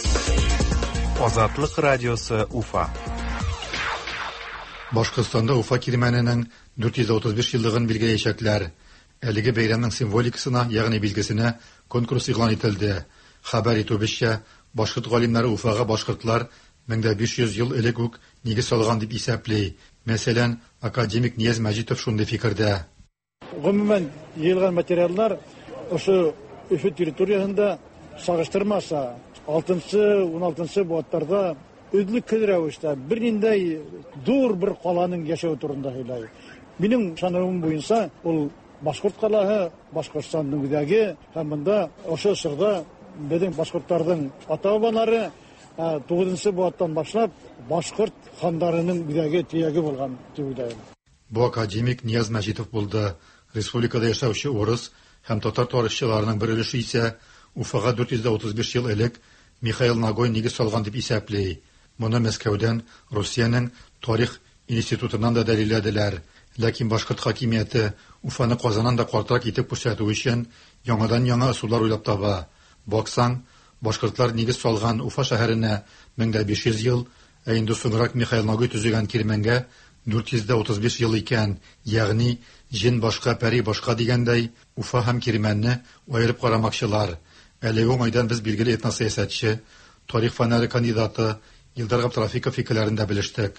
Азатлык радиосы Уфа. Башкортстанда Уфа кирмәненең 435 еллыгын билгеләячәкләр. Әлеге бәйрәмнең символикасына, ягъни билгесенә конкурс игълан ителде. Хәбәр итүебезчә, башкорт галимнәре Уфага башкортлар 1500 ел элек үк нигез салган дип исәпли. Мәсәлән, академик Нияз Мәҗитов шундый фикердә. Гомумән йыелган материаллар ошо Өфе территориясында сагыштырмаса, 6-16 буаттарда өҙлөкһөҙ рәүештә берниндәй ҙур бер ҡаланың йәшәү турында һөйләй. Минең шаныуым буйынса, ул Башҡорт ҡалаһы, Башҡортостандың үҙәге һәм бында ошо сырда беҙҙең башҡорттарҙың ата-бабалары 9-нчы буаттан башлап башҡорт хандарының үҙәге төйәге булған дип уйлайым. Бу академик Нияз Мәҗитов булды. Республикада яшәүче урыс һәм татар тарихчыларының бер өлеше исә Уфага 435 ел элек Михаил Нагой нигез салган дип исәпли. Моны Мәскәүдән Русияның тарих институтынан да дәлилләделәр. Ләкин башкорт хакимияте Уфаны Казаннан да картырак итеп күрсәтү өчен яңадан-яңа ысуллар уйлап таба. Баксаң, башкортлар нигез салган Уфа шәһәренә 1500 ел, ә инде соңрак Михаил Нагой төзегән Кирмәнгә 435 ел икән. Ягъни җен башка, пәри башка дигәндәй, Уфа һәм Кирмәнне аерып карамакчылар. Әлеге уңайдан без билгеле этносәясәтче, тарих фәннәре кандидаты Илдар Габдрафиков фикерләрендә белештек.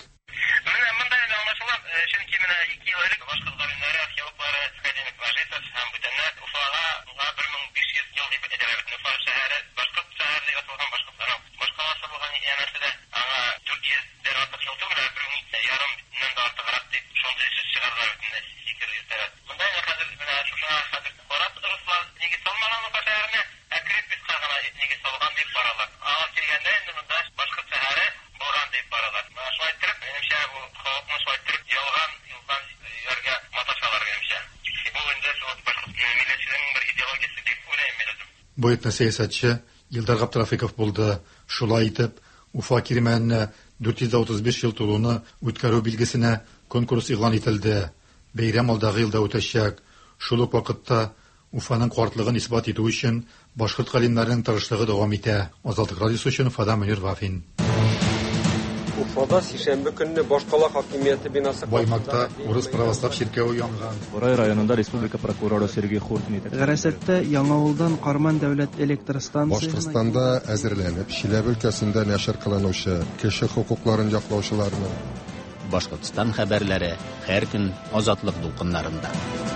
Бу этносәясәтче Илдар Габдрафиков булды. Шулай итеп, Уфа Кирмәнне 435 ел тулуны үткәрү билгесенә конкурс игълан ителде. Бәйрәм алдагы елда үтәчәк. Шул ук вакытта Уфаның картлыгын исбат итү өчен башкорт галимнәренең тырышлыгы дәвам итә. Азатлык радиосы өчен Фада Мөнир Вафин. Уфада сишәмбе көнне башкала хакимияте бинасы Баймакта урыс православ ширкәүе янган. Борай районында республика прокуроры Сергей Хуртин итә. Гәрәсәттә Яңавылдан Карман дәүләт электр станциясына Башкортстанда әзерләнеп, Чиләбе өлкәсендә нәшер кылынучы кеше хукукларын яклаучыларны. Башкортстан хәбәрләре һәр көн азатлык дулкыннарында.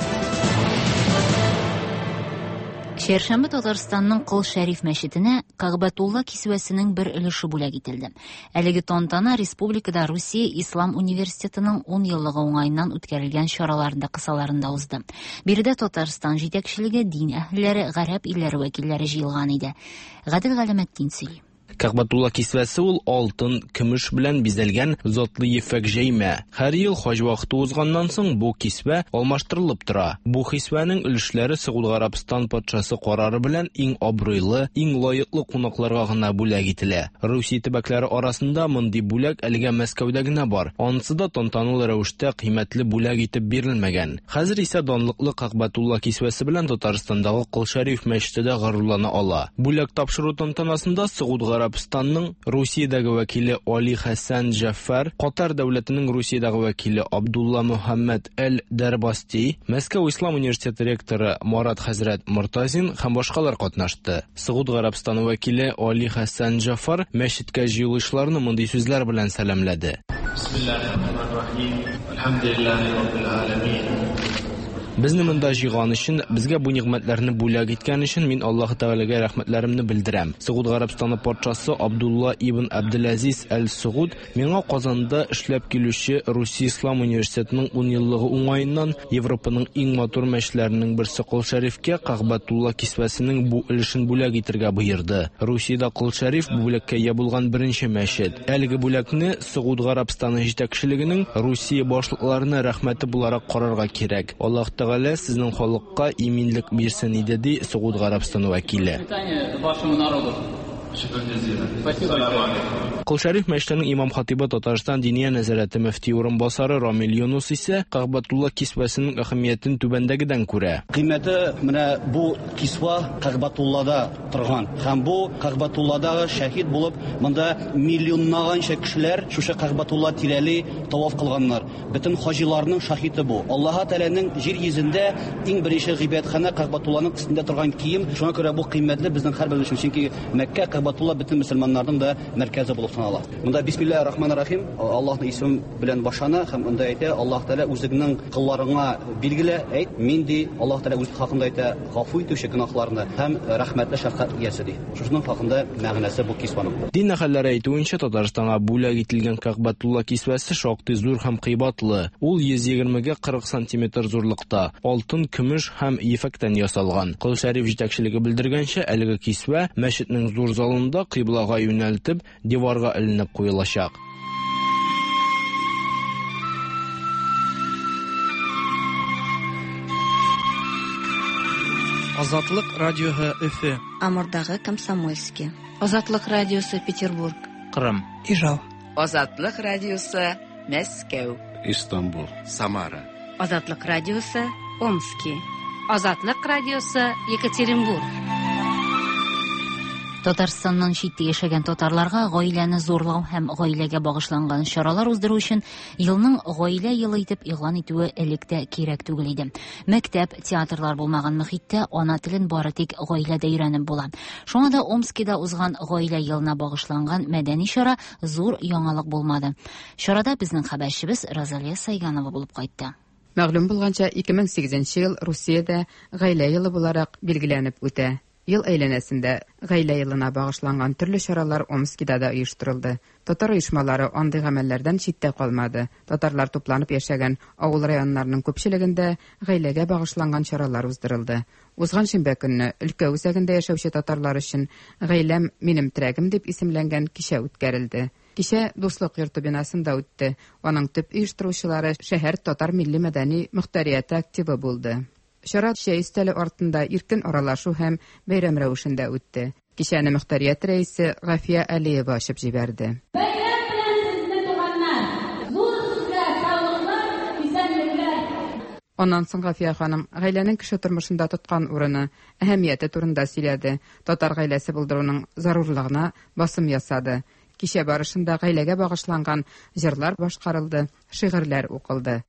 Шәршәмбе Татарстанның Кыл Шәриф мәчетенә Кәгъбәтулла кисвәсенең бер өлеше бүләк ителде. Әлеге тантана республикада Русия Ислам университетының 10 еллыгы уңаеннан үткәрелгән чараларында кысаларында узды. Биредә Татарстан җитәкчелеге, дин әһелләре, гарәп илләре вәкилләре җыелган иде. Гадел Галәмәтдин сөйли. Кәгъбәтулла кисвәсе ул алтын, көмеш белән бизәлгән затлы ефәк җәймә. Һәр ел хаҗ вакыты узганнан соң бу кисвә алмаштырылып тора. Бу кисвәнең өлешләре Сәгуд Гарәбстан патшасы карары белән иң абруйлы, иң лаеклы кунакларга гына бүләк ителә. Русия төбәкләре арасында мондый бүләк әлегә Мәскәүдә генә бар. Анысы да тантаналы рәвештә кыйммәтле бүләк итеп бирелмәгән. Хәзер исә данлыклы Кәгъбәтулла кисвәсе белән Татарстандагы Кыл Шәриф мәчетендә горурлана ала. Бүләк тапшыру тантанасында Сәгуд Гарәбстанның Русиядәге вәкиле Али Хәсән Җафар, Катар дәүләтенең Русиядәге вәкиле Абдулла Мөхәммәд Әл-Дәрбасти, Мәскәү Ислам университеты ректоры Марат Хәзрәт Мортазин һәм башкалар катнашты. Сәгуд Гарәбстаны вәкиле Али Хәсән Җафар мәчеткә җыелучыларны мондый сүзләр белән сәламләде. Бисмиллаһир-рахманир-рахим. Алхамдулиллаһи раббил аламин. Безне монда җыйган өчен, безгә бу ниғмәтләрне бүләк иткән өчен мин Аллаһ Тәгаләгә рәхмәтләремне белдерәм. Сәгуд Гарәбстаны патшасы Абдулла ибн Абдул-Азиз әл-Сәгуд миңа Казанда эшләп килүче Русия Ислам университетының 10 еллыгы уңаеннан Европаның иң матур мәчетләренең берсе Кыл Шәрифкә Кәгъбәтулла кисвәсенең бу өлешен бүләк итәргә буйырды. Русиядә Кыл Шәриф бу бүләккә ия булган беренче мәчет. Әлеге бүләкне Сәгуд Гарәбстаны җитәкчелегенең Русия башлыкларына рәхмәте буларак карарга кирәк. Аллаһ Тәгалә сезнең халыкка иминлек бирсен иде ди Сәгуд Гарәбстаны вәкиле. Кылшариф мәчетенең имам-хатибы Татарстан Диния нәзарәте мөфти урынбасары Рамил Юнус исә Кагъбатулла кисвәсенең әһәмиятен түбәндәгедән күрә. Кыйммәте менә бу кисва Кагъбатуллада торган. Һәм бу Кагъбатулладагы шәһид булып, монда миллионлаганча кешеләр шушы Кагъбатулла тирәли таваф кылганнар. Бөтен хаҗиларның шаһиты бу. Аллаһ Тәгаләнең җир йөзендә иң беренче гыйбадәтхана Кагъбатулланың өстендә торган кием. Шуңа күрә бу кыйммәтле безнең һәрбер өчен, чөнки Мәккә Кагъбатулла бөтен мөселманнарның да мәркәзе булып санала. Монда бисмиллаһир-рахманир-рахим Аллаһның исеме белән башлана һәм монда әйтә Аллаһ Тәгалә үзенең кылларыңа билгеле әйт, мин ди Аллаһ Тәгалә үз хакында әйтә, гафу итүче гөнаһларны һәм рәхмәтле шәфкать иясе ди. Шуның хакында мәгънәсе бу кисваның. Дин әһелләре әйтүенчә, Татарстанга бүләк ителгән Кагъбатулла кисвәсе шактый зур һәм кыйбатлы. Ул 120-гә 40 см зурлыкта, алтын, көмеш һәм ефәктән ясалган. Кылшариф җитәкчелеге белдергәнчә, әлеге кисвә мәчетнең зур залында кыйблага юнәлтеп, диварга эленеп куелачак. Азатлык радиоһы Өфе. Амурдагы Комсомольский. Азатлык радиосы Петербург. Кырым. Ижау. Азатлык радиосы Мәскәү. Истанбул. Самара. Азатлык радиосы Омский. Азатлык радиосы Екатеринбург. Татарстаннан читтә яшәгән татарларга гаиләне зурлау һәм гаиләгә багышланган чаралар уздыру өчен елның гаилә елы итеп игълан итүе электә кирәк түгел иде. Мәктәп, театрлар булмаган мөхиттә ана телен бары тик гаиләдә өйрәнеп була. Шуңа да Омскида узган гаилә елына багышланган мәдәни чара зур яңалык булмады. Чарада безнең хәбәрчебез Розалия Сайганова булып кайтты. Мәгълүм булганча 2008 ел Русиядә гаилә елы буларак билгеләнеп үтә. Ел әйләнәсендә гаилә елына багышланган төрле чаралар Омскида да оештырылды. Татар оешмалары андый гамәлләрдән читтә калмады. Татарлар тупланып яшәгән авыл районнарының күпчелегендә гаиләгә багышланган чаралар уздырылды. Узган шимбә көнне өлкә үзәгендә яшәүче татарлар өчен "Гаиләм минем терәгем" дип исемләнгән кичә үткәрелде. Кичә Дуслык йорты бинасында үтте. Аның төп оештыручылары шәһәр татар милли мәдәни мөхтәрияте активы булды. Чара чәй өстәле артында иркен аралашу һәм бәйрәм рәвешендә үтте. Кичәне мөхтәрият рәисе Гафия Алиева ачып җибәрде. Бәйрәм белән сезне туганнар. Зур сүзләр, саулыклар, исәнлекләр. Аннан соң Гафия ханым гаиләнең кеше тормышында тоткан урыны, әһәмияте турында сөйләде. Татар гаиләсе булдыруның зарурлыгына басым ясады. Кичә барышында гаиләгә багышланган җырлар башкарылды, шигырьләр укылды.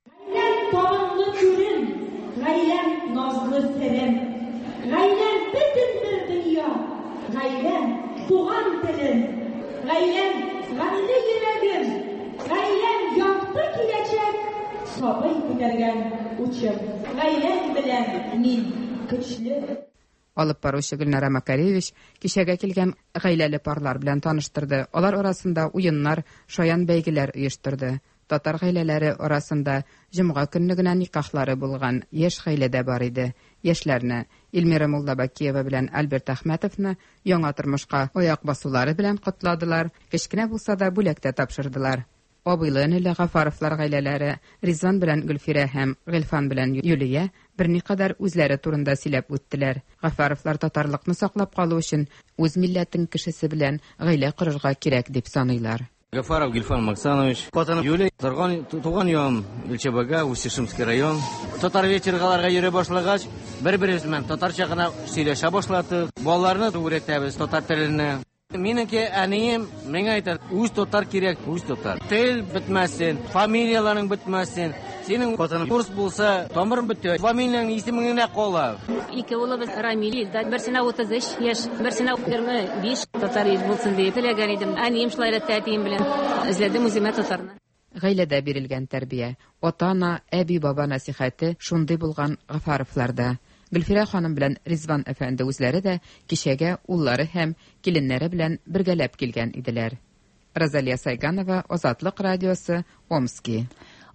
Гаиләм назлы серем, гаиләм бөтен бер дөнья, гаиләм туган телем, гаиләм гаилә йөрәгем, гаиләм якты киләчәк, сабый күтәргән учым, гаиләм белән мин көчле. Алып баручы Гөлнара Макаревич кичәгә килгән гаиләле парлар белән таныштырды. Алар арасында уеннар, шаян бәйгеләр оештырды. Татар гаиләләре арасында җомга көнне генә никахлары булган яшь гаиләдә бар иде. Яшьләрне Илмира Муллабакиева белән Альберт Әхмәтовны яңа тормышка аяк басулары белән котлádылар. Кечкенә булса да бүләктә тапшырдылар. Абыйлы Нилә Гафаровлар гаиләләре Ризван белән Гөлфирә һәм Гыйлфан белән Юлия берникадәр үзләре турында сөйләп үттеләр. Гафаровлар татарлыкны саклап калу өчен үз милләтен кешесе белән гаилә корырга кирәк дип саныйлар. Гафаров Гильфан Максанович, Катан Юлия, туган ям Илчебага, Устишимский район. Татар вечергаларга йөри башлагач, бер-беребез белән татарча гына сөйләшә башладык. Балаларны өйрәтәбез татар теленә. Минеке әнием миңа әйтә, үз татар кирәк, үз татар. Тел бетмәсен, фамилияларың бетмәсен. Синең катан курс булса, тамырың бетә. Фамилияң исемең генә кала. Ике улыбыз Рамил, берсенә 33 яшь, берсенә 25 татар булсын дип теләгән идем. Әнием шулай тәтием белән эзләдем үземә татарны. Гаиләдә бирелгән тәрбия, ата-ана, әби-баба насихаты шундый булган Гафаровларда. Гөлфирә ханым белән Ризван әфәнде үзләре дә кичәгә уллары һәм киленнәре белән бергәләп килгән иделәр. Розалия Сайганова, Азатлык радиосы, Омский.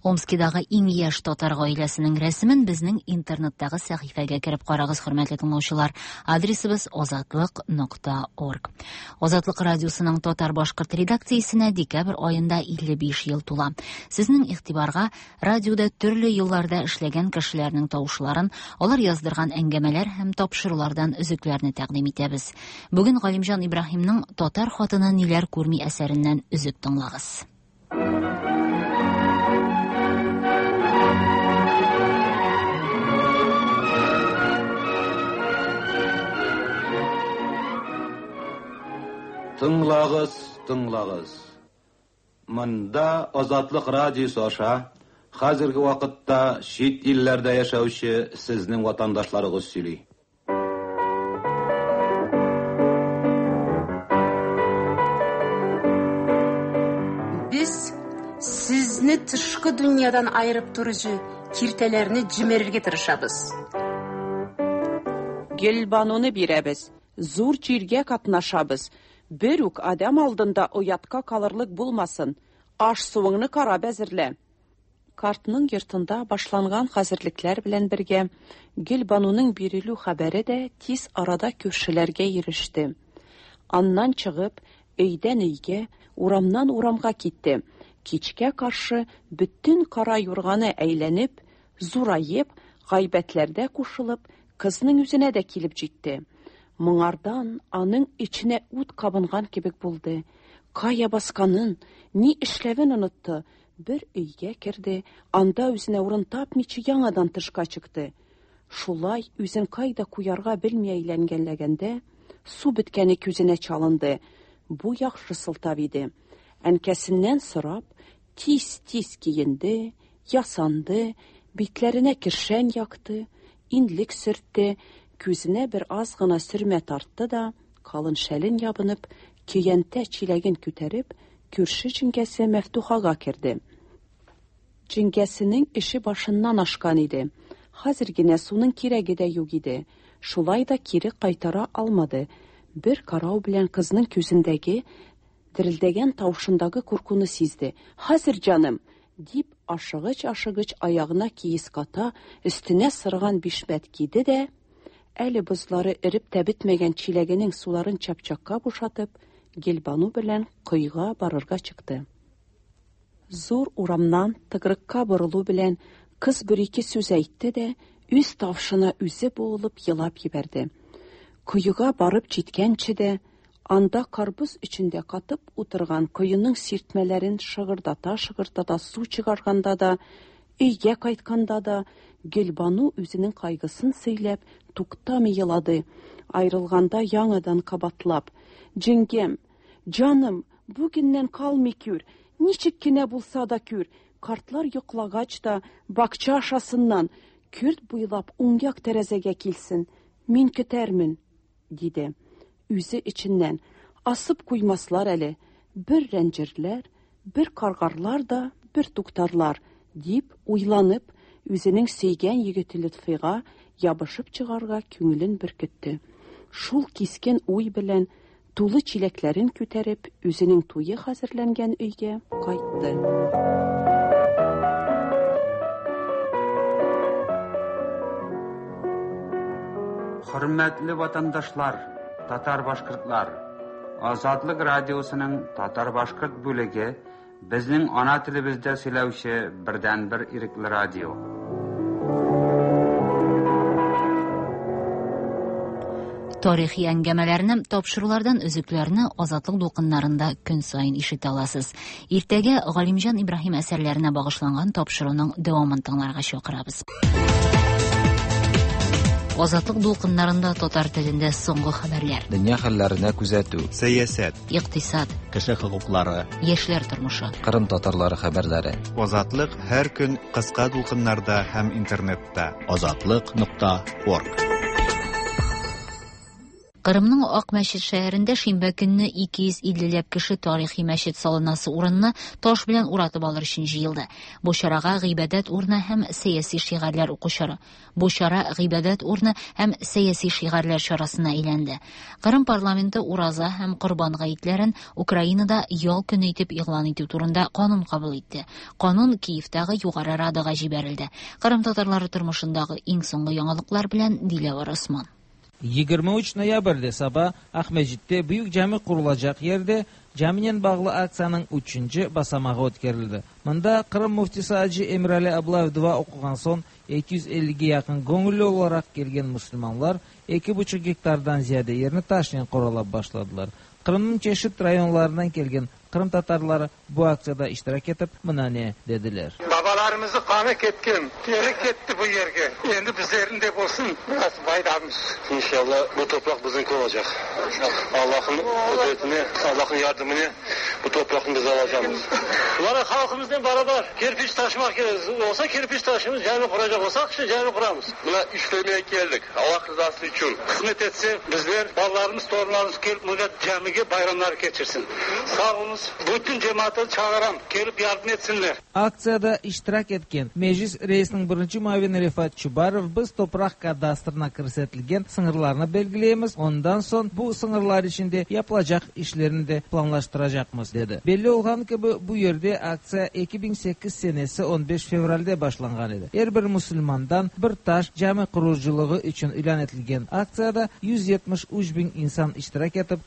Омскидагы иң яшь татар гаиләсенең рәсемен безнең интернеттагы сәхифәгә кереп карагыз, хөрмәтле тыңлаучылар. Адресыбыз озатлык.орг. Озатлык радиосының татар-башкорт редакциясенә декабрь аенда 55 ел тула. Сезнең игътибарга радиода төрле елларда эшләгән кешеләрнең тавышларын, алар яздырган әңгәмәләр һәм тапшырулардан өзекләрне тәкъдим итәбез. Бүген Галимҗан Ибраһимның Татар хатыны ниләр күрми әсәреннән өзек тыңлагыз. Тыңлагыз. Монда Азатлык радиосы аша хәзерге вакытта чит илләрдә яшәүче сезнең ватандашларыгыз сөйли. Biz sizni tышкы dünyadan ayırıp turıcı kirtelerini cimерергә тырышабыз. Гөлбануны бирәбез, зур җиргә катнашабыз. Бер үк адам алдында оятка калырлык булмасын. Аш суыңны карап әзерлә. Картның йортында башланган хәзерлекләр белән бергә Гөлбануның бирелү хәбәре дә тиз арада күршеләргә иреште. Аннан чыгып, өйдән өйгә, урамнан урамга китте. Кичкә каршы бүтән кара юрганы әйләнеп, зурайып, гайбәтләрдә кушылып, кызның үзенә дә килеп җитте. Моңардан аның içine ут кабынган кебек булды. Кая басканын, ни эшләвен онытты. Бер өйгә керде, анда үзенә урын тапмыйча яңадан тышка чыкты. Шулай үзен кайда куярга белми әйләнгәнләгәндә, су биткәне күзенә чалынды. Бу яхшы сылтап иде. Әнкәсеннән сорап, тиз-тиз киенде, ясанды, битләренә кершән якты, инлек сөртте. Күзенә бер аз гына сөрмә тартты да, калын шәлен ябынып, көянтә чиләген күтәреп, күрше җиңгәсе Мәфтухага керде. Җиңгәсенең эше башыннан ашкан иде. Хәзер генә суның кирәге дә юк иде. Шулай да кире кайтара алмады. Бер карау белән кызның күзендәге дирелдәгән тавышындагы куркуны сизде. "Хәзер җаным", дип ашыгыч аягына киез ката, өстенә сырган бишмәт киде дә, әле бозлары эреп тә бетмәгән чиләгенең суларын чапчакка бушатып, Гөлбану белән койга барырга чыкты. Зур урамнан тыгрыкка борылу белән кыз бер-ике сүз әйтте дә, үз тавышына үзе буылып елап җибәрде. Койга барып җиткәнче дә, анда карбыз içендә катып утырган койның сиртмәләрен шыгырдата су чыгарганда да, өйгә кайтканда да, Гөлбану үзенең кайгысын сөйләп, туктамый елады. Айрылганда яңадан кабатлап, "Җиңгәм, җаным, бүгеннән калмый күр, ничек кенә булса да күр. Картлар йоклагач та бакча ашасыннан күрт буйлап уңяк тәрәзәгә килсен. Мин көтәрмен", диде. Үзе içеннән, "Асып куймаслар әле, бер рәнҗерләр, бер каргарлар да, бер туктарлар", дип уйланып, үзенең сөйгән егете Лутфига ябышып чыгарга күңелен беркетте. Шул кискен уй белән тулы чиләкләрен күтәреп, үзенең туе хәзерләнгән өйгә кайтты. Хөрмәтле ватандашлар, татар-башкортлар, Азатлык радиосының татар-башкорт бүлеге безнең ана телебездә сөйләүче бердән-бер ирекле радио. Тарихи әңгәмәләрне, тапшырулардан өзекләрне Азатлык дулкыннарында көн сайын ишетә аласыз. Иртәгә Галимҗан Ибраһим әсәрләренә багышланган тапшыруның дәвамын тыңларга чакырабыз. Азатлык дулкыннарында татар телендә соңгы хәбәрләр. Дөнья хәлләренә күзәтү. Сәясәт. Икътисад. Кеше хокуклары. Яшьләр тормышы. Кырым татарлары хәбәрләре. Азатлык һәр көн кыска дулкыннарда һәм интернетта. Азатлык.орг. Кырымның Ак мәчет шәһәрендә шимбә көнне 250 кеше тарихи мәчет салынасы урынны таш белән уратып алыр өчен җыелды. Бу чарага гыйбадәт урны һәм сәяси шигарләр укучылары. Бу чара гыйбадәт урны һәм сәяси шигарләр чарасына әйләнде. Кырым парламенты ураза һәм Корбан гаетләрен Украинада ял көне итеп игълан итү турында канун кабул итте. Канун Киевтагы югары радага җибәрелде. Кырым татарлары тормышындагы иң соңгы яңалыклар белән Диләвар Осман. 23 ноябрьдә Саба Ахмәҗиттә бөек җәми курылачак yerdə җәминен баглы акцияның 3нче басамагы үткәрелде. Монда Кырым муфтисы Хаҗи Эмрали Аблаев дуа укыган сон 250-гә якын гөңелле оларак келген мөселманнар 2,5 гектардан зиядә yerni ташны коралап башладылар. Кырымның чешет районларынан келген Кырым татарлары bu акцияда iştirak etip mına ne dediler. Babalarımızı kanı ketken, teri ketti bu yerge. Endi bizlerinde olsun, biraz faydamız. İnşallah bu toprak bizimki olacak. Allah'ın kudretini, Allah'ın yardımını bu toprakın biz alacağız. Bunlara halkımızdan beraber kirpiç taşımak olsa kirpiç taşımız cami kuracak olsak işte cami kuramız. Buna işlemeye geldik. Allah rızası için. Kısmet etse bizler, ballarımız, torunlarımız gelip millet camiye bayramlar geçirsin. Sağ olun. Bütün cemaatleri çağıran, gelip yardım etsinler. Aksiyada iştirak etken meclis reisinin birinci muavini Rifat Çubarov biz toprak kadastrına kırsetilgen sınırlarını belgileyemiz. Ondan son bu sınırlar içinde yapılacak işlerini de planlaştıracakmız dedi. Belli olğan ki bu yerde aksiya 2008 senesi 15 fevralde başlanğan idi. Her bir Müslümandan bir taş cami kuruculuğu için ilan etilgen aksiyada 173 bin insan iştirak etip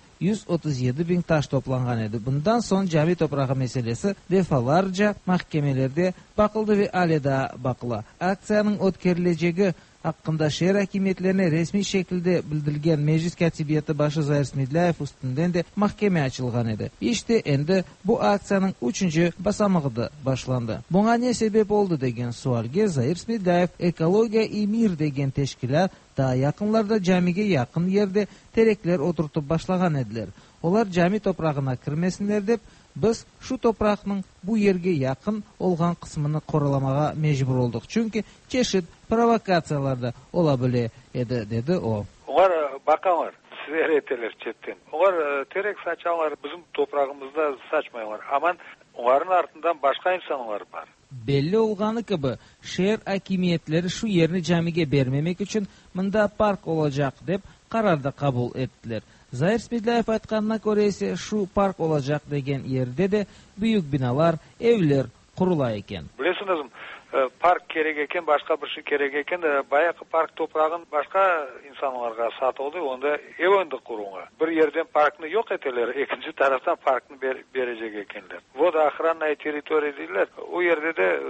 137 bin taş toplanğan idi. Bundan son cami toprağı meselesi defalarca mahkemelerde bakıldı ve aleda bakıla. Aksiyanın ötkərileceği hakkında şehir hakimiyetlerine resmi şekilde bildirilgen meclis katibiyeti başı Zahir Smidlayev üstünden de mahkeme açılgan idi. İşte endi bu aksiyanın 3. basamığı da başlandı. Buna ne sebep oldu degen sualge Zahir Smidlayev Ekologiya i Mir degen teşkilat daha yakınlarda camiye yakın yerde terekler oturtup başlagan ediler. Onlar cami toprağına kirmesinler dep biz şu toprağın bu yerge yakın olgan kısmını koralamağa mecbur olduk. Çünkü çeşit provokatsiyalarda olabilir dedi o. Onlar bakanlar, size ereteler çetten. Onlar terek saçanlar bizim toprağımızda saçmayanlar. Aman onların ardından başka insanlar var. Belli olğanı gibi şehir hakimiyetleri şu yerini camiye vermemek için mında park olacak dep kararda kabul ettiler. Zahir Smidlayev aytkanına göre ise şu park olacak degen yerde de büyük binalar, evler kurula eken. Bilesiniz, park gerek eken, başka bir şey gerek eken, bayağı park toprağın başka insanlarga satıldı, onda ev önde kurunga. Bir yerden parkını yok eteler, ikinci taraftan parkını verecek ekenler. Bu da ahranay teritoriya deyirler. O yerde de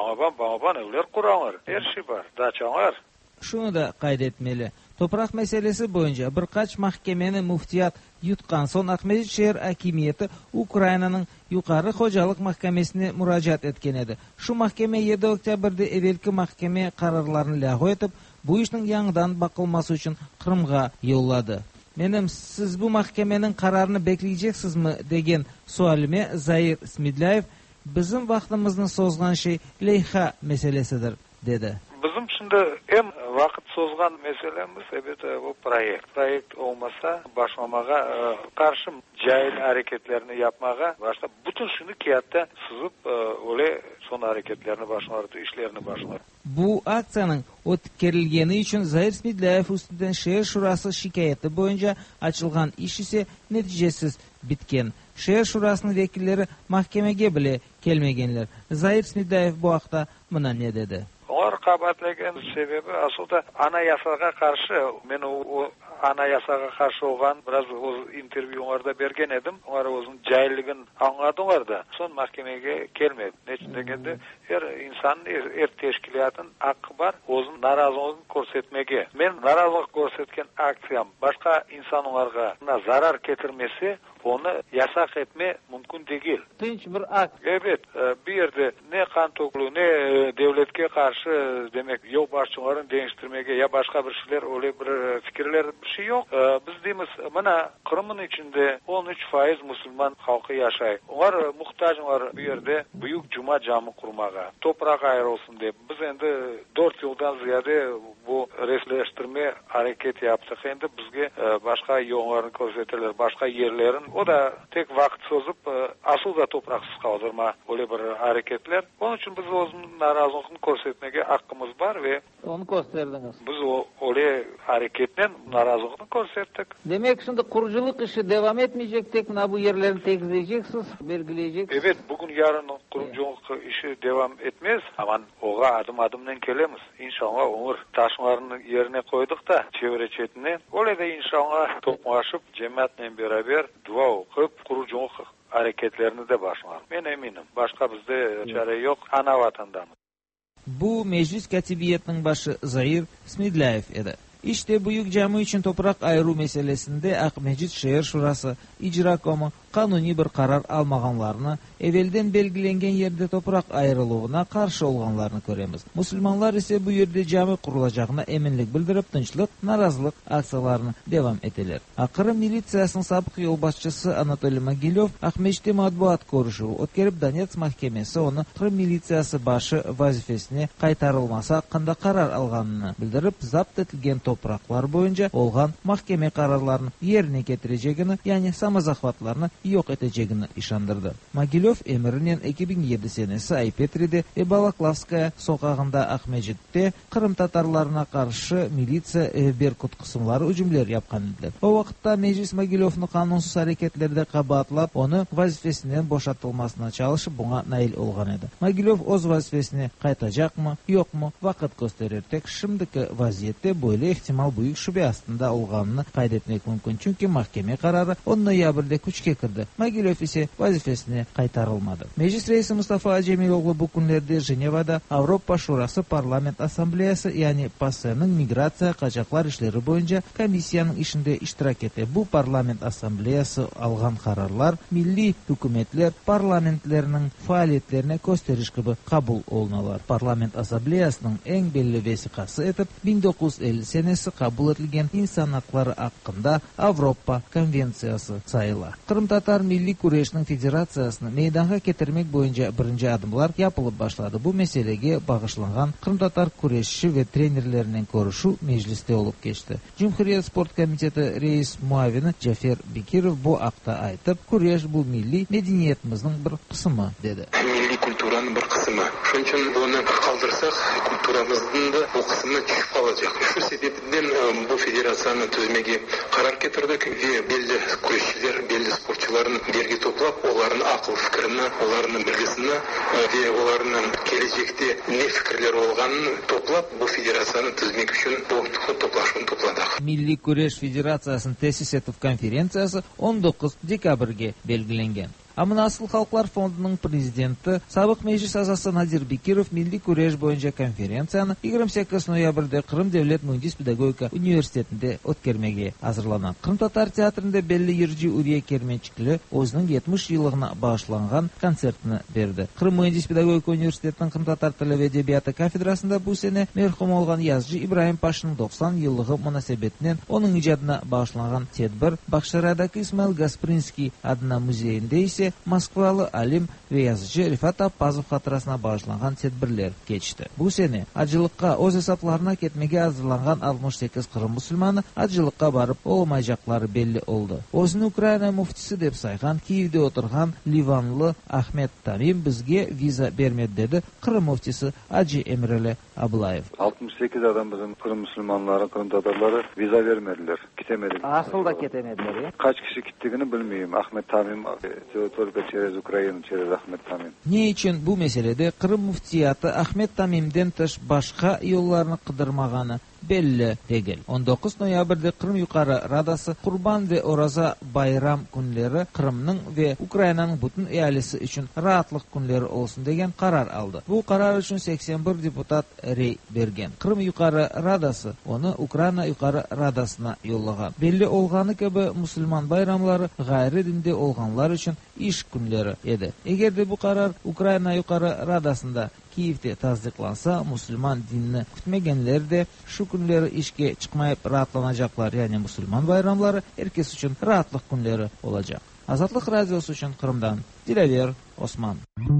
bana evler kuranlar. Her şey var, daçanlar. Şunu da kaydetmeli. Toprak meselesi boyunca birkaç mahkemeni muftiyat yutkan son Akmejit şehir hakimiyeti Ukrayna'nın yukarı hocalık mahkemesine müracaat etken edi. Şu mahkeme 7 oktyabrda evvelki mahkeme kararlarını lahu etip bu işin yanıdan bakılması için Kırım'a yolladı. Benim siz bu mahkemenin kararını bekleyeceksiniz mi degen sualime Zahir Smidlayev bizim vaktimizin sozgan şey leyha meselesidir dedi. Bizim şimdi en vakit sozgan meselemiz evet bu proyekt. Proyekt olmasa başlamağa karşı cahil hareketlerini yapmağa başta bütün şunu kiyatta sızıp öyle son hareketlerini başlardı, işlerini başlardı. Bu aksiyanın ötkərilgeni için Zahir Smidlayev üstünden şehir şurası şikayeti boyunca açılgan iş ise neticesiz bitken. Şehir şurasının vekilleri mahkemeye bile gelmegenler. Zahir Smidlayev bu haqda mına ne dedi? Onlar kabahatlagan sebebi aslında anayasaga karşı, men o anayasaga karşı olgan biraz o intervyularda bergen edim. Onlar özün cahilligin anladılar da son mahkemeye gelmedi. Neçindegende her insanın her teşkilatın hakkı var. Özün narazılığını görsetmege. Men narazılık görsetken aksiyam başka insanlarga zarar getirmesi onu yasak etme mümkün değil. Tinç bir akt. Evet, bir yerde ne kan tokluğu ne devletke karşı demek yok başçıların değiştirmeye ya başka bir şeyler öyle bir fikirler bir şey yok. Biz deyimiz bana Kırım'ın içinde 13% Müslüman halkı yaşay. Onlar muhtaç var bir yerde büyük cuma camı kurmağa. Toprak ayrılsın diye. Biz endi 4 yıldan ziyade bu resleştirme hareket yaptık. Endi bizge başka yollarını gösterdiler, başka yerlerin. O da tek vakit sozup asıl da topraksız kaldırma öyle bir hareketler. Onun için biz onun narazılığını göstermeye hakkımız var ve onu gösterdiniz. Biz öyle hareketten narazılığını gösterdik. Demek şimdi kuruculuk işi devam etmeyecek, tek bu yerlerini tekizleyeceksiniz, belgileyeceksiniz. Evet, bugün yarın kuruculuk işi devam etmez. Ama oğa adım adımdan gelemiz. İnşallah onur taşmalarını yerine koyduk da çevre çetine. Öyle de inşallah toplaşıp cemaatle beraber dua okup kuruculuk hareketlerini de başlayalım. Ben eminim. Başka bizde çare yok. Ana vatandan. Bu meclis katibiyetinin başı Zahir Smidlayev edi. İşte büyük cami için toprak ayırı meselesinde Akmecit Şehir Şurası icra komu kanuni bir karar almaganlarını, evvelden belgilengen yerde toprak ayrılığına karşı olganlarını göremiz. Müslümanlar ise bu yerde cami kurulacağına eminlik bildirip tinçlik, narazılık aksiyalarını devam edeler. Kırım militsiyasının sabık yol başçısı Anatoly Mogilov Akmecit'te matbuat görüşü ötkərib Donetsk mahkemesi onu Kırım militsiyası başı vazifesine kaytarılması hakkında karar alganını bildirip zapt etilgen topraklar boyunca olgan mahkeme kararlarını yerine getireceğini, yani samazahvatlarını yok edeceğini işandırdı. Mogilov emirinin 2007 senesi Aypetri'de ve Balaklavskaya sokağında Akmecit'te Kırım Tatarlarına karşı militsiya Berkut kısımları hücumlar yapkan ediler. O vakitte meclis Mogilov'un kanunsuz hareketlerde kabahatlap onu vazifesinden boşaltılmasına çalışıp buna nail olgan edi. Mogilov öz vazifesine kaytacak mı, yok mu vakit gösterirtek şimdiki vaziyette böyle ihtimal büyük şüphe aslında olganını kaydetmek mümkün. Çünkü mahkeme kararı 10 noyabr'da küçke kirdi. Mogilov ise vazifesine kaytarılmadı. Meclis reisi Mustafa Cemiloğlu bu günlerde Ceneva'da Avrupa Şurası Parlament Asambleyası yani PASE'nin migrasiya kaçaklar işleri boyunca komissiyanın işinde iştirak etti. Bu Parlament Asambleyası algan kararlar milli hükümetler parlamentlerinin faaliyetlerine gösteriş gibi kabul olunalar. Parlament Asambleyasının en belli vesikası etip 1950 senesi kabul edilgen insan hakları hakkında Avrupa Konvensiyası sayılar. Kırım Tatar Milli Kureş'nin federasyasını meydana getirmek boyunca birinci adımlar yapılıp başladı. Bu meselege bağışlangan Kırım Tatar Kureşçi ve trenerlerinin görüşü mecliste olup geçti. Cumhuriyet Sport Komiteti reis muavini Cafer Bekirov bu akta aytıp, Kureş bu milli medeniyetimizin bir kısmı dedi. Milli kulturanın bir kısmı. Şunun için bunu kaldırsak kulturamızın da o kısmına düşüp kalacak. Şu sebepten bu federasyonu tüzmege karar getirdik ve belli kureşçiler, belli sporçuların birge toplap, onların akıl fikrini, onların bilgisini ve onların gelecekte ne fikirler olganını toplap bu federasyonu tüzmek için bu toplaşmanı topladık. Milli Kureş Federasyasının tesis etip konferensiyası 19 dekabrga belgilengen. Ama Asıl Halklar Fondu'nun prezidenti, sabık meclis azası Nazir Bekirov Milli Kureş boyunca konferensiyani 28 noyabr'da Kırım Devlet Mühendis Pedagogika Üniversitetinde ötkərmege hazırlanan. Kırım Tatar Teatrında belli Yırcı Uriye Kermençikli özünün 70 yılına bağışlangan konsertini verdi. Kırım Mühendis Pedagogika Üniversitetinin Kırım Tatar Tili ve Edebiyatı kafedrasında bu sene merhum olgan yazıcı İbrahim Paşa'nın 90 yıllığı münasebetinden onun icadına bağışlangan tedbir Bakşara'daki İsmail Gasprinski adına muzeyinde ise Moskvalı alim ve yazıcı Rifat Abbazov hatırasına bağışlangan tedbirler geçti. Bu sene acılıkka öz hesaplarına ketmege hazırlangan 68 Kırım Müslümanı acılıkka barıp olmayacakları belli oldu. Özünü Ukrayna muftisi dep saygan Kiev'de oturgan Livanlı Ahmet Tamim bizge viza bermedi dedi Kırım muftisi Hacı Emreli Ablayev. 68 adam bizim Kırım Müslümanları, Kırım Tatarları viza vermediler. Gitemediler. Asıl da getemediler ya. Kaç kişi gittiğini bilmiyorum. Ahmet Tamim Только через Украину, через Ahmet Tamim. Ne için bu meselede Kırım muftiyatı Ahmet Tamim'den tış başka yollarını kıdırmağını belli değil. 19 noyabrda Kırım Yukarı Radası Kurban ve Oraza bayram günleri Kırım'nın ve Ukrayna'nın bütün eyalisi için rahatlık günleri olsun degen karar aldı. Bu karar için 81 deputat rey bergen. Kırım Yukarı Radası onu Ukrayna Yukarı Radasına yollagan. Belli olganı gibi Müslüman bayramları gayri dinde olganlar için iş günleri edi. Eğer de bu karar Ukrayna Yukarı Radasında Kiev'de tasdiklansa Müslüman dinini kütmegenler de şu günleri işe çıkmayıp rahatlanacaklar. Yani Müslüman bayramları herkes için rahatlık günleri olacak. Azatlık Radyosu için Kırım'dan Dilever Osman.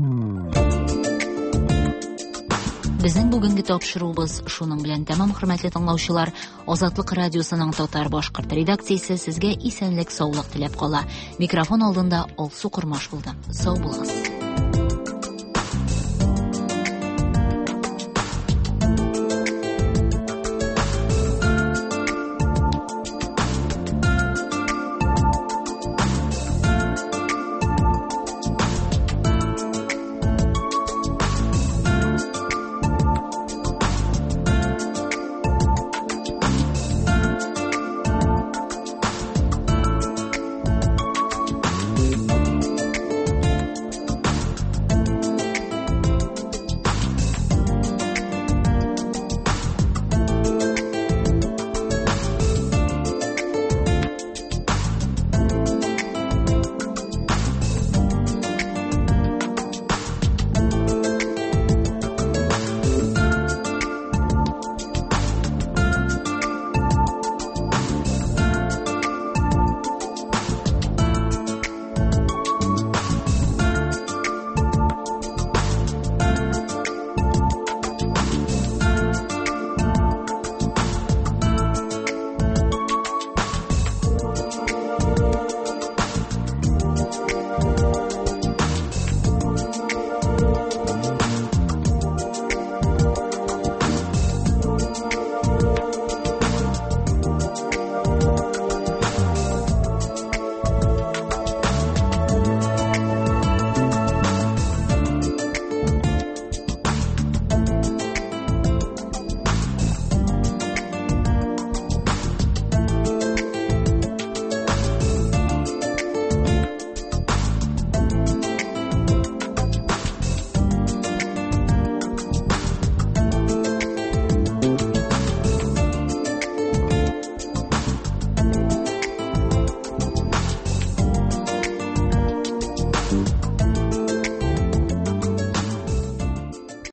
Bizning bugungi topshiruvimiz shuning bilan tamam, hurmatli tinglovchilar. Ozodlik radiosuning Tatar boshqirt redaksiyasi sizga esenlik, sog'lik tilab qola. Mikrofon oldinda Olsu Qurmosh bo'ldi. Sog' bo'linglar.